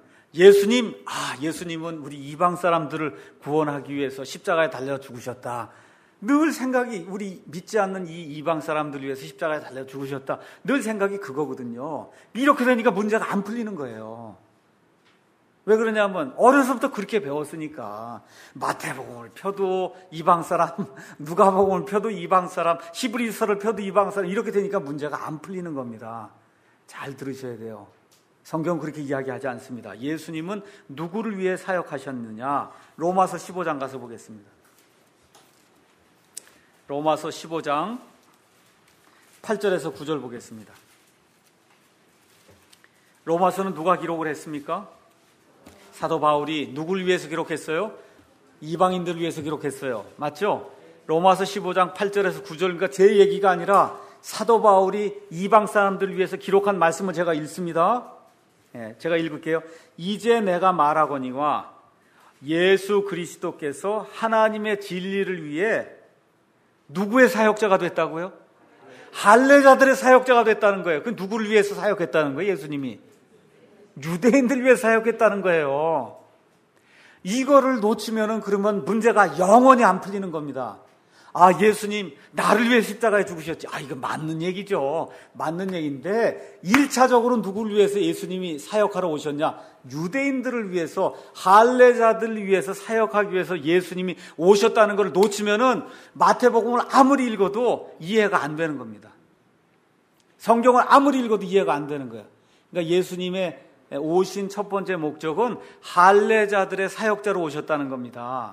예수님은 우리 이방 사람들을 구원하기 위해서 십자가에 달려 죽으셨다. 늘 생각이, 우리 믿지 않는 이 이방 사람들을 위해서 십자가에 달려 죽으셨다. 늘 생각이 그거거든요. 이렇게 되니까 문제가 안 풀리는 거예요. 왜 그러냐면 어려서부터 그렇게 배웠으니까. 마태복음을 펴도 이방 사람, 누가복음을 펴도 이방 사람, 히브리서를 펴도 이방 사람, 이렇게 되니까 문제가 안 풀리는 겁니다. 잘 들으셔야 돼요. 성경은 그렇게 이야기하지 않습니다. 예수님은 누구를 위해 사역하셨느냐? 로마서 15장 가서 보겠습니다. 로마서 15장 8절에서 9절 보겠습니다. 로마서는 누가 기록을 했습니까? 사도 바울이 누구를 위해서 기록했어요? 이방인들을 위해서 기록했어요. 맞죠? 로마서 15장 8절에서 9절, 그러니까 제 얘기가 아니라 사도 바울이 이방 사람들을 위해서 기록한 말씀을 제가 읽습니다. 제가 읽을게요. 이제 내가 말하거니와 예수 그리스도께서 하나님의 진리를 위해 누구의 사역자가 됐다고요? 할례자들의 사역자가 됐다는 거예요. 그 누구를 위해서 사역했다는 거예요? 예수님이 유대인들 위해 사역했다는 거예요. 이거를 놓치면은 그러면 문제가 영원히 안 풀리는 겁니다. 아, 예수님 나를 위해 십자가에 죽으셨지. 아, 이거 맞는 얘기죠. 맞는 얘기인데 1차적으로 누구를 위해서 예수님이 사역하러 오셨냐? 유대인들을 위해서, 할례자들을 위해서 사역하기 위해서 예수님이 오셨다는 걸 놓치면은 마태복음을 아무리 읽어도 이해가 안 되는 겁니다. 성경을 아무리 읽어도 이해가 안 되는 거예요. 그러니까 예수님의 오신 첫 번째 목적은 할례자들의 사역자로 오셨다는 겁니다.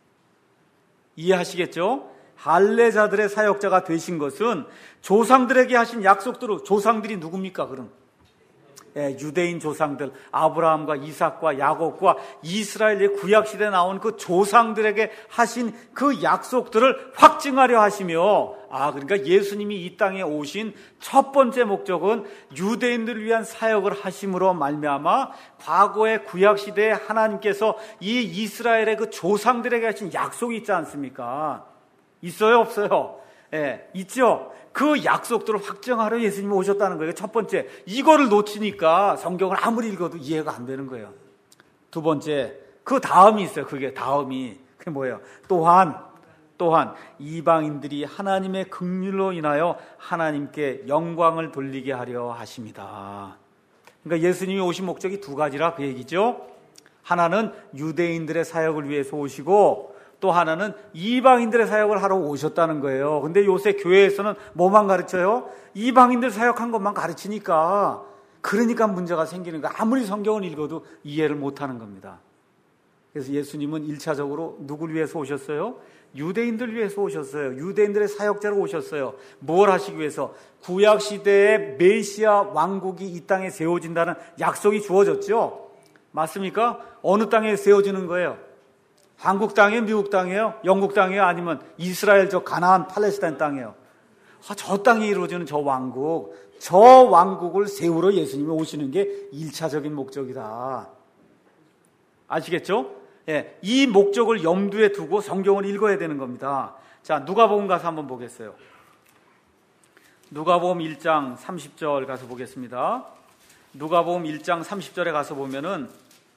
이해하시겠죠? 할례자들의 사역자가 되신 것은 조상들에게 하신 약속대로, 조상들이 누굽니까 그럼? 유대인 조상들, 아브라함과 이삭과 야곱과 이스라엘의 구약시대에 나온 그 조상들에게 하신 그 약속들을 확증하려 하시며, 그러니까 예수님이 이 땅에 오신 첫 번째 목적은 유대인들을 위한 사역을 하심으로 말미암아 과거의 구약시대에 하나님께서 이 이스라엘의 그 조상들에게 하신 약속이 있지 않습니까? 있어요, 없어요? 있죠? 그 약속들을 확정하러 예수님이 오셨다는 거예요. 첫 번째, 이거를 놓치니까 성경을 아무리 읽어도 이해가 안 되는 거예요. 두 번째, 그 다음이 있어요. 그게 뭐예요? 또한 이방인들이 하나님의 긍휼로 인하여 하나님께 영광을 돌리게 하려 하십니다. 그러니까 예수님이 오신 목적이 두 가지라 그 얘기죠. 하나는 유대인들의 사역을 위해서 오시고, 또 하나는 이방인들의 사역을 하러 오셨다는 거예요. 근데 요새 교회에서는 뭐만 가르쳐요? 이방인들 사역한 것만 가르치니까, 그러니까 문제가 생기는 거예요. 아무리 성경을 읽어도 이해를 못하는 겁니다. 그래서 예수님은 1차적으로 누구를 위해서 오셨어요? 유대인들을 위해서 오셨어요. 유대인들의 사역자로 오셨어요. 뭘 하시기 위해서? 구약시대의 메시아 왕국이 이 땅에 세워진다는 약속이 주어졌죠. 맞습니까? 어느 땅에 세워지는 거예요? 한국 땅이에요? 미국 땅이에요? 영국 땅이에요? 아니면 이스라엘 저 가나안 팔레스타인 땅이에요? 저 땅에 이루어지는 저 왕국을 세우러 예수님이 오시는 게 1차적인 목적이다. 아시겠죠? 이 목적을 염두에 두고 성경을 읽어야 되는 겁니다. 자, 누가복음 가서 한번 보겠어요. 누가복음 1장 30절 가서 보겠습니다. 누가복음 1장 30절에 가서 보면은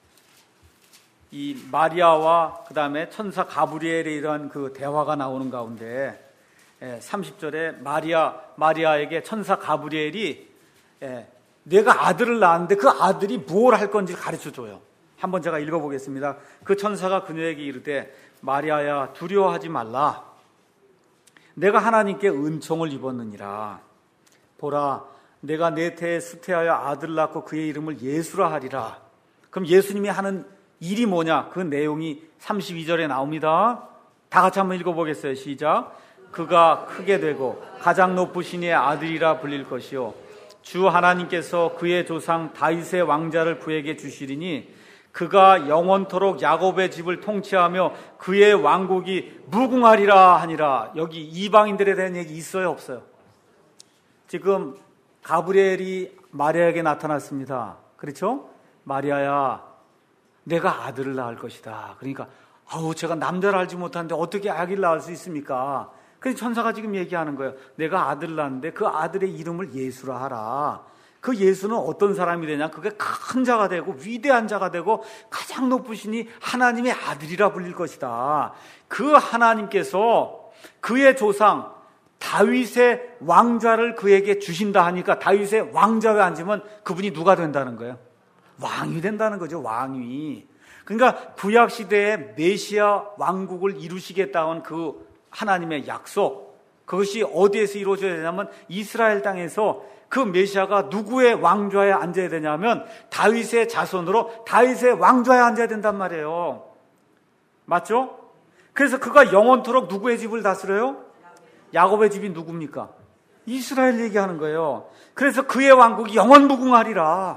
이 마리아와 그 다음에 천사 가브리엘의 이런 그 대화가 나오는 가운데 30절에 마리아에게 천사 가브리엘이 내가 아들을 낳았는데 그 아들이 무엇을 할 건지 가르쳐줘요. 한번 제가 읽어보겠습니다. 그 천사가 그녀에게 이르되 마리아야 두려워하지 말라. 내가 하나님께 은총을 입었느니라. 보라 내가 내 태에 수태하여 아들을 낳고 그의 이름을 예수라 하리라. 그럼 예수님이 하는 일이 뭐냐? 그 내용이 32절에 나옵니다. 다 같이 한번 읽어보겠어요. 시작. 그가 크게 되고 가장 높으신 이의 아들이라 불릴 것이요 주 하나님께서 그의 조상 다윗의 왕자를 그에게 주시리니 그가 영원토록 야곱의 집을 통치하며 그의 왕국이 무궁하리라 하니라. 여기 이방인들에 대한 얘기 있어요, 없어요? 지금 가브리엘이 마리아에게 나타났습니다. 그렇죠? 마리아야 내가 아들을 낳을 것이다. 그러니까 제가 남자를 알지 못하는데 어떻게 아기를 낳을 수 있습니까? 그래서 천사가 지금 얘기하는 거예요. 내가 아들을 낳았는데 그 아들의 이름을 예수라 하라. 그 예수는 어떤 사람이 되냐? 그게 큰 자가 되고 위대한 자가 되고 가장 높으시니 하나님의 아들이라 불릴 것이다. 그 하나님께서 그의 조상 다윗의 왕좌를 그에게 주신다 하니까 다윗의 왕좌에 앉으면 그분이 누가 된다는 거예요? 왕이 된다는 거죠. 왕이. 그러니까 구약 시대에 메시아 왕국을 이루시겠다는 그 하나님의 약속, 그것이 어디에서 이루어져야 되냐면 이스라엘 땅에서 그 메시아가 누구의 왕좌에 앉아야 되냐면 다윗의 자손으로 다윗의 왕좌에 앉아야 된단 말이에요. 맞죠? 그래서 그가 영원토록 누구의 집을 다스려요? 야곱의 집이 누굽니까? 이스라엘 얘기하는 거예요. 그래서 그의 왕국이 영원무궁하리라.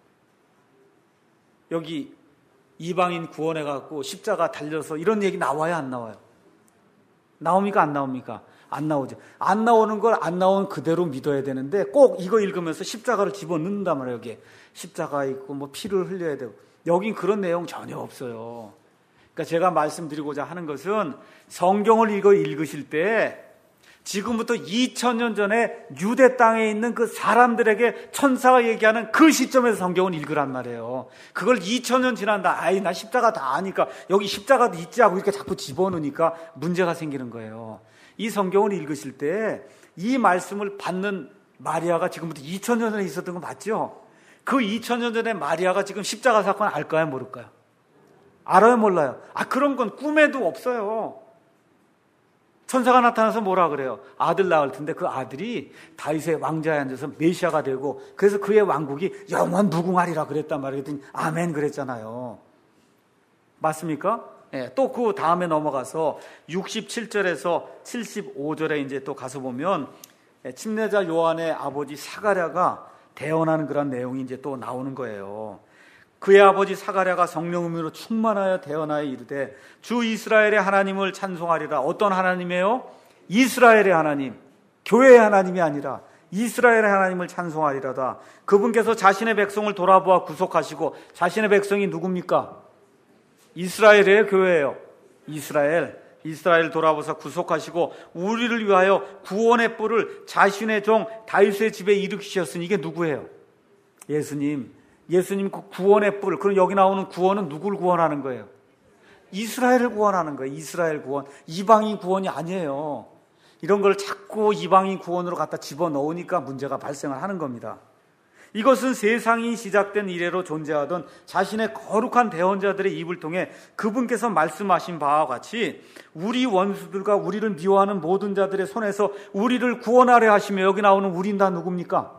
여기 이방인 구원해 갖고 십자가 달려서 이런 얘기 나와요, 안 나와요? 나옵니까, 안 나옵니까? 안 나오죠. 안 나오는 걸 안 나온 그대로 믿어야 되는데 꼭 이거 읽으면서 십자가를 집어넣는단 말이에요. 여기에 십자가 있고 뭐 피를 흘려야 되고. 여긴 그런 내용 전혀 없어요. 그러니까 제가 말씀드리고자 하는 것은 성경을 읽으실 때 지금부터 2000년 전에 유대 땅에 있는 그 사람들에게 천사가 얘기하는 그 시점에서 성경을 읽으란 말이에요. 그걸 2000년 지난다. 아이, 나 십자가 다 아니까 여기 십자가도 있지 하고 이렇게 자꾸 집어넣으니까 문제가 생기는 거예요. 이 성경을 읽으실 때 이 말씀을 받는 마리아가 지금부터 2000년 전에 있었던 거 맞죠? 그 2000년 전에 마리아가 지금 십자가 사건 알까요? 모를까요? 알아요? 몰라요? 그런 건 꿈에도 없어요. 천사가 나타나서 뭐라 그래요? 아들 낳을 텐데 그 아들이 다윗의 왕좌에 앉아서 메시아가 되고 그래서 그의 왕국이 영원 무궁하리라 그랬단 말이에요. 그랬더니 아멘 그랬잖아요. 맞습니까? 네, 또 그 다음에 넘어가서 67절에서 75절에 이제 또 가서 보면 침례자 요한의 아버지 사가랴가 대언하는 그런 내용이 이제 또 나오는 거예요. 그의 아버지 사가랴가 성령으로 충만하여 대언하여 이르되 주 이스라엘의 하나님을 찬송하리라. 어떤 하나님이에요? 이스라엘의 하나님, 교회의 하나님이 아니라 이스라엘의 하나님을 찬송하리라다. 그분께서 자신의 백성을 돌아보아 구속하시고, 자신의 백성이 누굽니까? 이스라엘의 교회예요. 이스라엘 돌아보사 구속하시고 우리를 위하여 구원의 뿔을 자신의 종 다윗의 집에 일으키셨으니 이게 누구예요? 예수님 그 구원의 뿔. 그럼 여기 나오는 구원은 누구를 구원하는 거예요? 이스라엘을 구원하는 거예요. 이스라엘 구원. 이방인 구원이 아니에요. 이런 걸 자꾸 이방인 구원으로 갖다 집어넣으니까 문제가 발생을 하는 겁니다. 이것은 세상이 시작된 이래로 존재하던 자신의 거룩한 대언자들의 입을 통해 그분께서 말씀하신 바와 같이 우리 원수들과 우리를 미워하는 모든 자들의 손에서 우리를 구원하려 하시며, 여기 나오는 우린 다 누굽니까?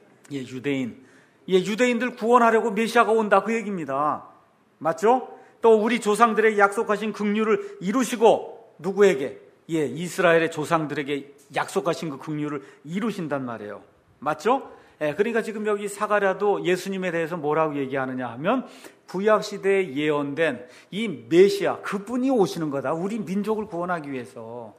유대인들 구원하려고 메시아가 온다 그 얘기입니다. 맞죠? 또 우리 조상들에게 약속하신 긍휼을 이루시고 누구에게? 이스라엘의 조상들에게 약속하신 그 긍휼을 이루신단 말이에요. 맞죠? 그러니까 지금 여기 사가랴도 예수님에 대해서 뭐라고 얘기하느냐 하면 구약 시대에 예언된 이 메시아, 그분이 오시는 거다. 우리 민족을 구원하기 위해서.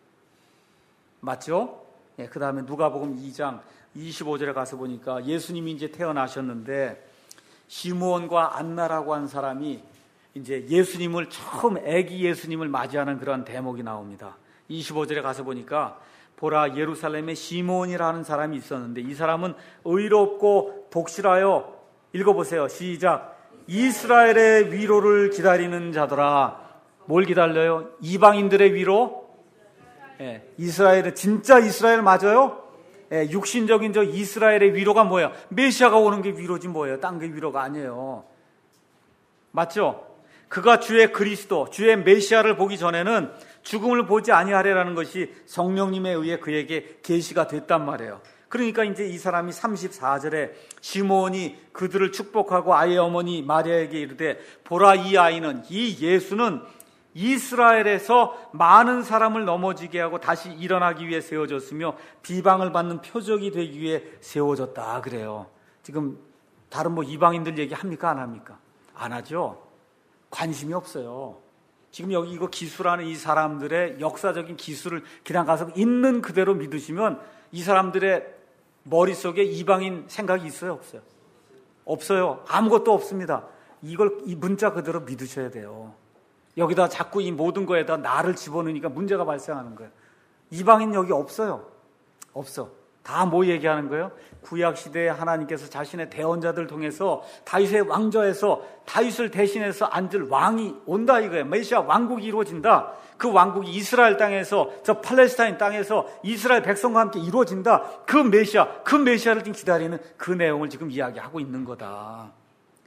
맞죠? 그 다음에 누가복음 2장 25절에 가서 보니까 예수님이 이제 태어나셨는데 시므온과 안나라고 한 사람이 이제 예수님을 처음 아기 예수님을 맞이하는 그런 대목이 나옵니다. 25절에 가서 보니까 보라, 예루살렘에 시므온이라는 사람이 있었는데 이 사람은 의롭고 독실하여, 읽어보세요. 시작. 이스라엘의 위로를 기다리는 자더라. 뭘 기다려요? 이방인들의 위로? 이스라엘은 진짜 이스라엘 맞아요? 육신적인 저 이스라엘의 위로가 뭐예요? 메시아가 오는 게 위로지 뭐예요? 딴 게 위로가 아니에요. 맞죠? 그가 주의 그리스도, 주의 메시아를 보기 전에는 죽음을 보지 아니하리라는 것이 성령님에 의해 그에게 계시가 됐단 말이에요. 그러니까 이제 이 사람이 34절에 시므온이 그들을 축복하고 아이의 어머니 마리아에게 이르되 보라, 이 아이는, 이 예수는 이스라엘에서 많은 사람을 넘어지게 하고 다시 일어나기 위해 세워졌으며 비방을 받는 표적이 되기 위해 세워졌다 그래요. 지금 다른 뭐 이방인들 얘기합니까? 안 합니까? 안 하죠. 관심이 없어요. 지금 여기 이거 기수라는 이 사람들의 역사적인 기수를 그냥 가서 있는 그대로 믿으시면 이 사람들의 머릿속에 이방인 생각이 있어요? 없어요? 없어요. 아무것도 없습니다. 이걸 이 문자 그대로 믿으셔야 돼요. 여기다 자꾸 이 모든 거에다 나를 집어넣으니까 문제가 발생하는 거예요. 이방인 여기 없어요. 없어. 다 뭐 얘기하는 거예요? 구약시대에 하나님께서 자신의 대언자들 통해서 다윗의 왕좌에서 다윗을 대신해서 앉을 왕이 온다 이거예요. 메시아 왕국이 이루어진다. 그 왕국이 이스라엘 땅에서, 저 팔레스타인 땅에서 이스라엘 백성과 함께 이루어진다. 그 메시아를 지금 기다리는 그 내용을 지금 이야기하고 있는 거다.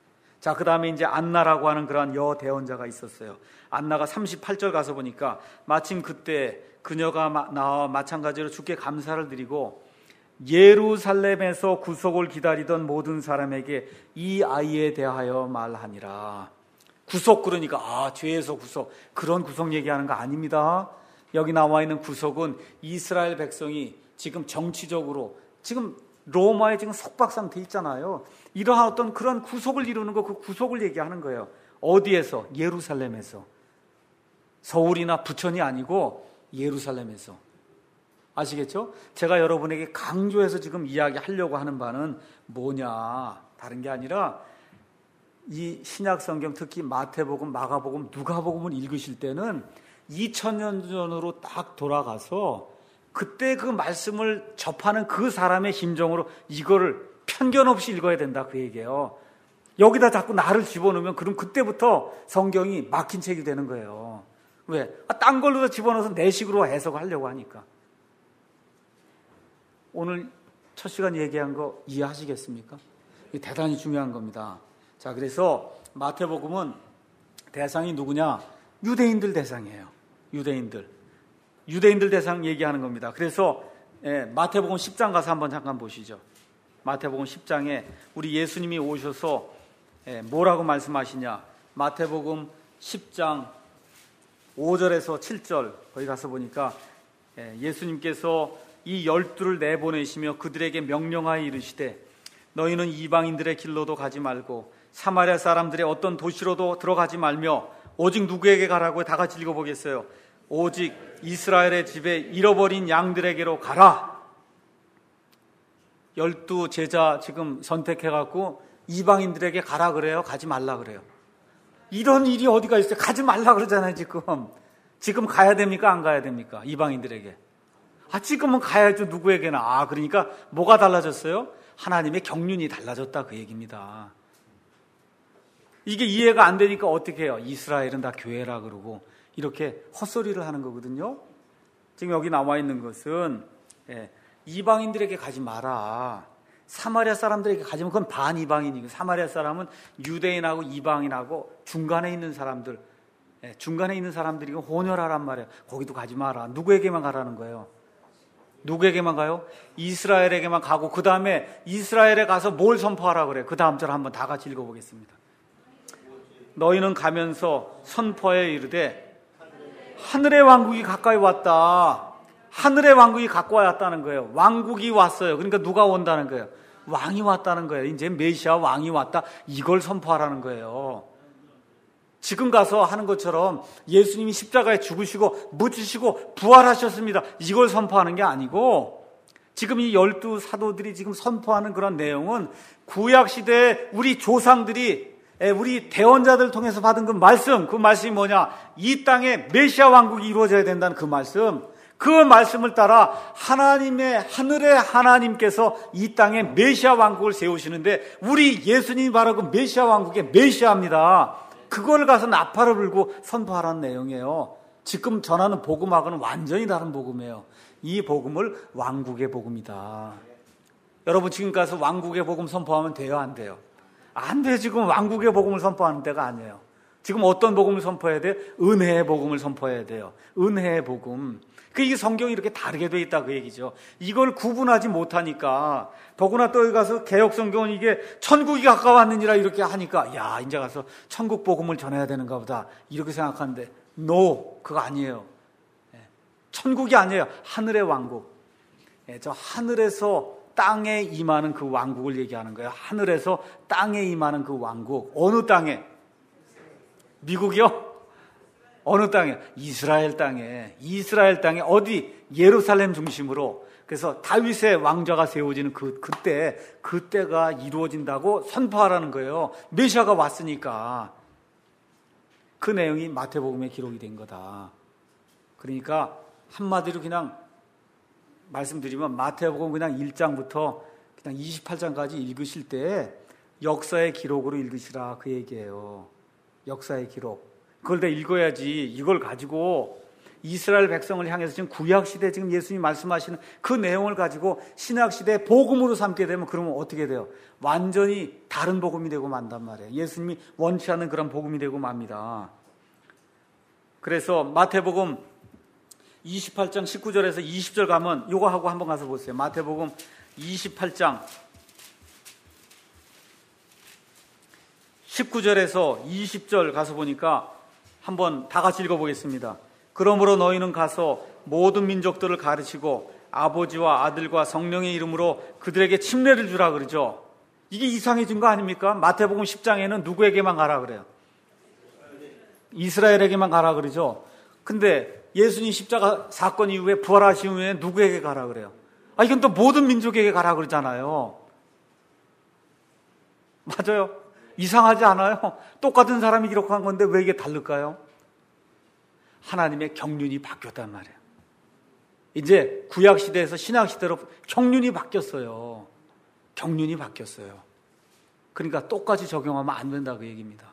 자, 그 다음에 이제 안나라고 하는 그러한 여대원자가 있었어요. 안나가 38절 가서 보니까 마침 그때 그녀가 나와 마찬가지로 주께 감사를 드리고 예루살렘에서 구속을 기다리던 모든 사람에게 이 아이에 대하여 말하니라. 구속, 그러니까 죄에서 구속, 그런 구속 얘기하는 거 아닙니다. 여기 나와 있는 구속은 이스라엘 백성이 지금 정치적으로 지금 로마에 지금 속박 상태 있잖아요. 이러한 어떤 그런 구속을 이루는 거, 그 구속을 얘기하는 거예요. 어디에서? 예루살렘에서. 서울이나 부천이 아니고 예루살렘에서. 아시겠죠? 제가 여러분에게 강조해서 지금 이야기하려고 하는 바는 뭐냐? 다른 게 아니라 이 신약 성경, 특히 마태복음, 마가복음, 누가복음을 읽으실 때는 2000년 전으로 딱 돌아가서 그때 그 말씀을 접하는 그 사람의 심정으로 이거를 편견 없이 읽어야 된다, 그 얘기예요. 여기다 자꾸 나를 집어넣으면 그럼 그때부터 성경이 막힌 책이 되는 거예요. 왜? 딴 걸로 집어넣어서 내 식으로 해석을 하려고 하니까. 오늘 첫 시간 얘기한 거 이해하시겠습니까? 이게 대단히 중요한 겁니다. 자, 그래서 마태복음은 대상이 누구냐? 유대인들 대상이에요. 유대인들 대상 얘기하는 겁니다. 그래서 마태복음 10장 가서 한번 잠깐 보시죠. 마태복음 10장에 우리 예수님이 오셔서 뭐라고 말씀하시냐? 마태복음 10장 5절에서 7절 거기 가서 보니까 예수님께서 이 12를 내보내시며 그들에게 명령하여 이르시되 너희는 이방인들의 길로도 가지 말고 사마리아 사람들의 어떤 도시로도 들어가지 말며 오직 누구에게 가라고? 다 같이 읽어보겠어요. 오직 이스라엘의 집에 잃어버린 양들에게로 가라. 12 제자 지금 선택해갖고 이방인들에게 가라 그래요? 가지 말라 그래요? 이런 일이 어디가 있어요? 가지 말라 그러잖아요. 지금 가야 됩니까? 안 가야 됩니까? 이방인들에게. 지금은 가야죠. 누구에게나. 그러니까 뭐가 달라졌어요? 하나님의 경륜이 달라졌다, 그 얘기입니다. 이게 이해가 안 되니까 어떻게 해요? 이스라엘은 다 교회라 그러고 이렇게 헛소리를 하는 거거든요. 지금 여기 나와 있는 것은 이방인들에게 가지 마라. 사마리아 사람들에게 가지면 그건 반이방인이고, 사마리아 사람은 유대인하고 이방인하고 중간에 있는 사람들, 중간에 있는 사람들이 혼혈하란 말이에요. 거기도 가지 마라. 누구에게만 가라는 거예요? 누구에게만 가요? 이스라엘에게만 가고, 그 다음에 이스라엘에 가서 뭘 선포하라 그래요? 그 다음 절 한번 다 같이 읽어보겠습니다. 너희는 가면서 선포해 이르되 하늘의 왕국이 가까이 왔다. 하늘의 왕국이 가까이 왔다는 거예요. 왕국이 왔어요. 그러니까 누가 온다는 거예요? 왕이 왔다는 거예요. 이제 메시아 왕이 왔다. 이걸 선포하라는 거예요. 지금 가서 하는 것처럼 예수님이 십자가에 죽으시고 묻히시고 부활하셨습니다. 이걸 선포하는 게 아니고, 지금 이 12 사도들이 지금 선포하는 그런 내용은 구약시대에 우리 조상들이, 우리 대언자들 통해서 받은 그 말씀이 뭐냐? 이 땅에 메시아 왕국이 이루어져야 된다는 그 말씀을 따라 하늘의 하나님께서 이 땅에 메시아 왕국을 세우시는데, 우리 예수님이 바로 그 메시아 왕국의 메시아입니다. 그걸 가서 나팔을 불고 선포하라는 내용이에요. 지금 전하는 복음하고는 완전히 다른 복음이에요. 이 복음을 왕국의 복음이다. 여러분, 지금 가서 왕국의 복음 선포하면 돼요, 안 돼요? 안 돼요. 지금 왕국의 복음을 선포하는 때가 아니에요. 지금 어떤 복음을 선포해야 돼요? 은혜의 복음을 선포해야 돼요. 은혜의 복음. 이게 성경이 이렇게 다르게 돼 있다, 그 얘기죠. 이걸 구분하지 못하니까, 더구나 또 여기 가서 개혁성경은 이게 천국이 가까웠느니라 이렇게 하니까, 이제 가서 천국 복음을 전해야 되는가 보다, 이렇게 생각하는데, 그거 아니에요. 천국이 아니에요. 하늘의 왕국. 저 하늘에서 땅에 임하는 그 왕국을 얘기하는 거예요. 하늘에서 땅에 임하는 그 왕국. 어느 땅에? 미국이요? 어느 땅에? 이스라엘 땅에. 어디? 예루살렘 중심으로. 그래서 다윗의 왕좌가 세워지는 그때가 이루어진다고 선포하라는 거예요. 메시아가 왔으니까. 그 내용이 마태복음에 기록이 된 거다. 그러니까 한마디로 그냥 말씀드리면, 마태복음 그냥 1장부터 그냥 28장까지 읽으실 때 역사의 기록으로 읽으시라, 그 얘기예요. 역사의 기록. 그걸 다 읽어야지. 이걸 가지고 이스라엘 백성을 향해서 지금 구약시대 지금 예수님이 말씀하시는 그 내용을 가지고 신약시대 복음으로 삼게 되면 그러면 어떻게 돼요? 완전히 다른 복음이 되고 만단 말이에요. 예수님이 원치 않는 그런 복음이 되고 맙니다. 그래서 마태복음 28장 19절에서 20절 가면 요거 하고 한번 가서 보세요. 마태복음 28장 19절에서 20절 가서 보니까 한번 다 같이 읽어보겠습니다. 그러므로 너희는 가서 모든 민족들을 가르치고 아버지와 아들과 성령의 이름으로 그들에게 침례를 주라 그러죠. 이게 이상해진 거 아닙니까? 마태복음 10장에는 누구에게만 가라 그래요? 이스라엘에게만 가라 그러죠. 근데 예수님 십자가 사건 이후에 부활하신 후에 누구에게 가라 그래요? 이건 또 모든 민족에게 가라 그러잖아요. 맞아요. 이상하지 않아요? 똑같은 사람이 기록한 건데 왜 이게 다를까요? 하나님의 경륜이 바뀌었단 말이에요. 이제 구약시대에서 신약시대로 경륜이 바뀌었어요. 경륜이 바뀌었어요. 그러니까 똑같이 적용하면 안 된다 그 얘기입니다.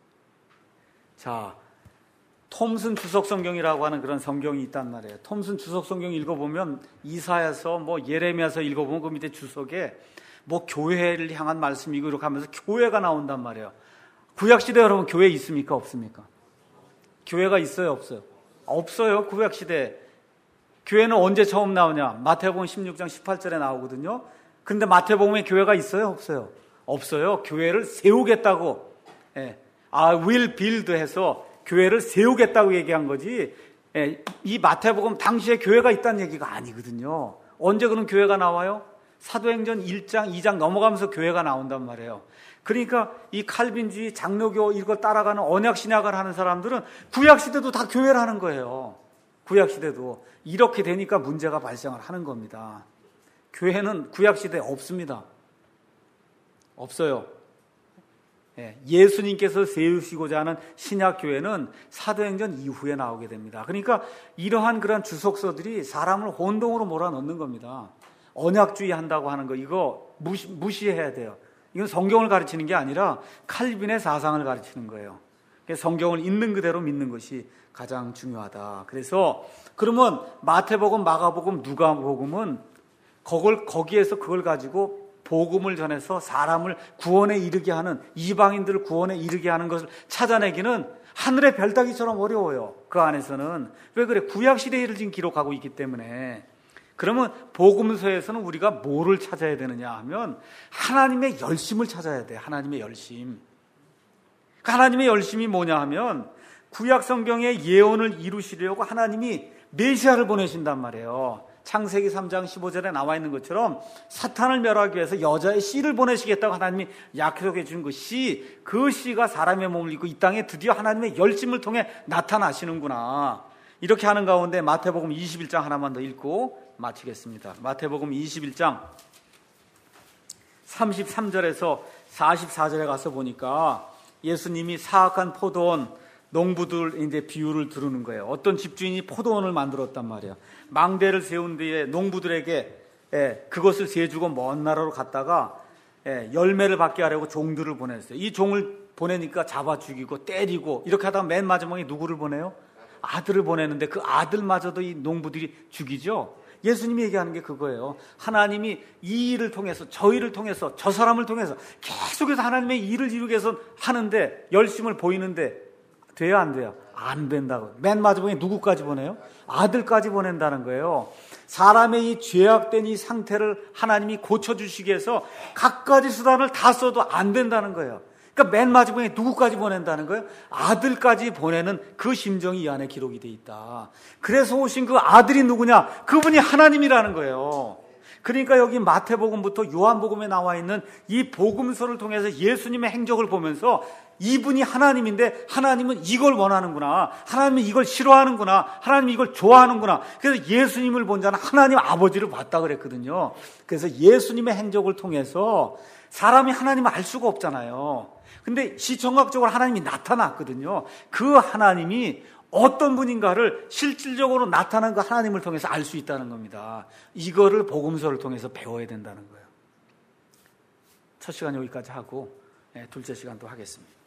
자, 톰슨 주석 성경이라고 하는 그런 성경이 있단 말이에요. 톰슨 주석 성경 읽어보면 이사야서 예레미야서 읽어보면 그 밑에 주석에 교회를 향한 말씀이고 이렇게 하면서 교회가 나온단 말이에요. 구약시대 여러분 교회 있습니까? 없습니까? 교회가 있어요? 없어요? 없어요. 구약시대. 교회는 언제 처음 나오냐? 마태복음 16장 18절에 나오거든요. 근데 마태복음에 교회가 있어요? 없어요? 없어요. 교회를 세우겠다고. I will build 해서 교회를 세우겠다고 얘기한 거지. 이 마태복음 당시에 교회가 있다는 얘기가 아니거든요. 언제 그런 교회가 나와요? 사도행전 1장, 2장 넘어가면서 교회가 나온단 말이에요. 그러니까 이 칼빈주의, 장로교 이걸 따라가는 언약신약을 하는 사람들은 구약시대도 다 교회를 하는 거예요. 구약시대도. 이렇게 되니까 문제가 발생을 하는 겁니다. 교회는 구약시대에 없습니다. 없어요. 예수님께서 세우시고자 하는 신약교회는 사도행전 이후에 나오게 됩니다. 그러니까 이러한 그런 주석서들이 사람을 혼동으로 몰아넣는 겁니다. 언약주의 한다고 하는 거 이거 무시해야 돼요. 이건 성경을 가르치는 게 아니라 칼빈의 사상을 가르치는 거예요. 성경을 있는 그대로 믿는 것이 가장 중요하다. 그래서 그러면 마태복음, 마가복음, 누가복음은 거기에서 그걸 가지고 복음을 전해서 사람을 구원에 이르게 하는, 이방인들을 구원에 이르게 하는 것을 찾아내기는 하늘의 별 따기처럼 어려워요. 그 안에서는. 왜 그래? 구약시대의 일을 지금 기록하고 있기 때문에. 그러면 복음서에서는 우리가 뭐를 찾아야 되느냐 하면 하나님의 열심을 찾아야 돼. 하나님의 열심. 하나님의 열심이 뭐냐 하면 구약 성경의 예언을 이루시려고 하나님이 메시아를 보내신단 말이에요. 창세기 3장 15절에 나와 있는 것처럼 사탄을 멸하기 위해서 여자의 씨를 보내시겠다고 하나님이 약속해 준 그 씨, 그 씨가 사람의 몸을 입고 이 땅에 드디어 하나님의 열심을 통해 나타나시는구나. 이렇게 하는 가운데 마태복음 21장 하나만 더 읽고 마치겠습니다. 마태복음 21장 33절에서 44절에 가서 보니까 예수님이 사악한 포도원 농부들 이제 비유를 들으는 거예요. 어떤 집주인이 포도원을 만들었단 말이에요. 망대를 세운 뒤에 농부들에게 그것을 세주고 먼 나라로 갔다가 열매를 받게 하려고 종들을 보냈어요. 이 종을 보내니까 잡아 죽이고 때리고 이렇게 하다가 맨 마지막에 누구를 보내요? 아들을 보내는데 그 아들마저도 이 농부들이 죽이죠. 예수님이 얘기하는 게 그거예요. 하나님이 이 일을 통해서, 저희를 통해서, 저 사람을 통해서 계속해서 하나님의 일을 이루기 위해서 하는데 열심을 보이는데 돼요, 안 돼요? 안 된다고. 맨 마지막에 누구까지 보내요? 아들까지 보낸다는 거예요. 사람의 이 죄악된 이 상태를 하나님이 고쳐주시기 위해서 갖가지 수단을 다 써도 안 된다는 거예요. 그러니까 맨 마지막에 누구까지 보낸다는 거예요? 아들까지 보내는 그 심정이 이 안에 기록이 돼 있다. 그래서 오신 그 아들이 누구냐? 그분이 하나님이라는 거예요. 그러니까 여기 마태복음부터 요한복음에 나와 있는 이 복음서를 통해서 예수님의 행적을 보면서 이분이 하나님인데 하나님은 이걸 원하는구나. 하나님은 이걸 싫어하는구나. 하나님은 이걸 좋아하는구나. 그래서 예수님을 본 자는 하나님 아버지를 봤다 그랬거든요. 그래서 예수님의 행적을 통해서 사람이 하나님을 알 수가 없잖아요. 근데 시청각적으로 하나님이 나타났거든요. 그 하나님이 어떤 분인가를 실질적으로 나타난 그 하나님을 통해서 알 수 있다는 겁니다. 이거를 복음서를 통해서 배워야 된다는 거예요. 첫 시간 여기까지 하고 둘째 시간 또 하겠습니다.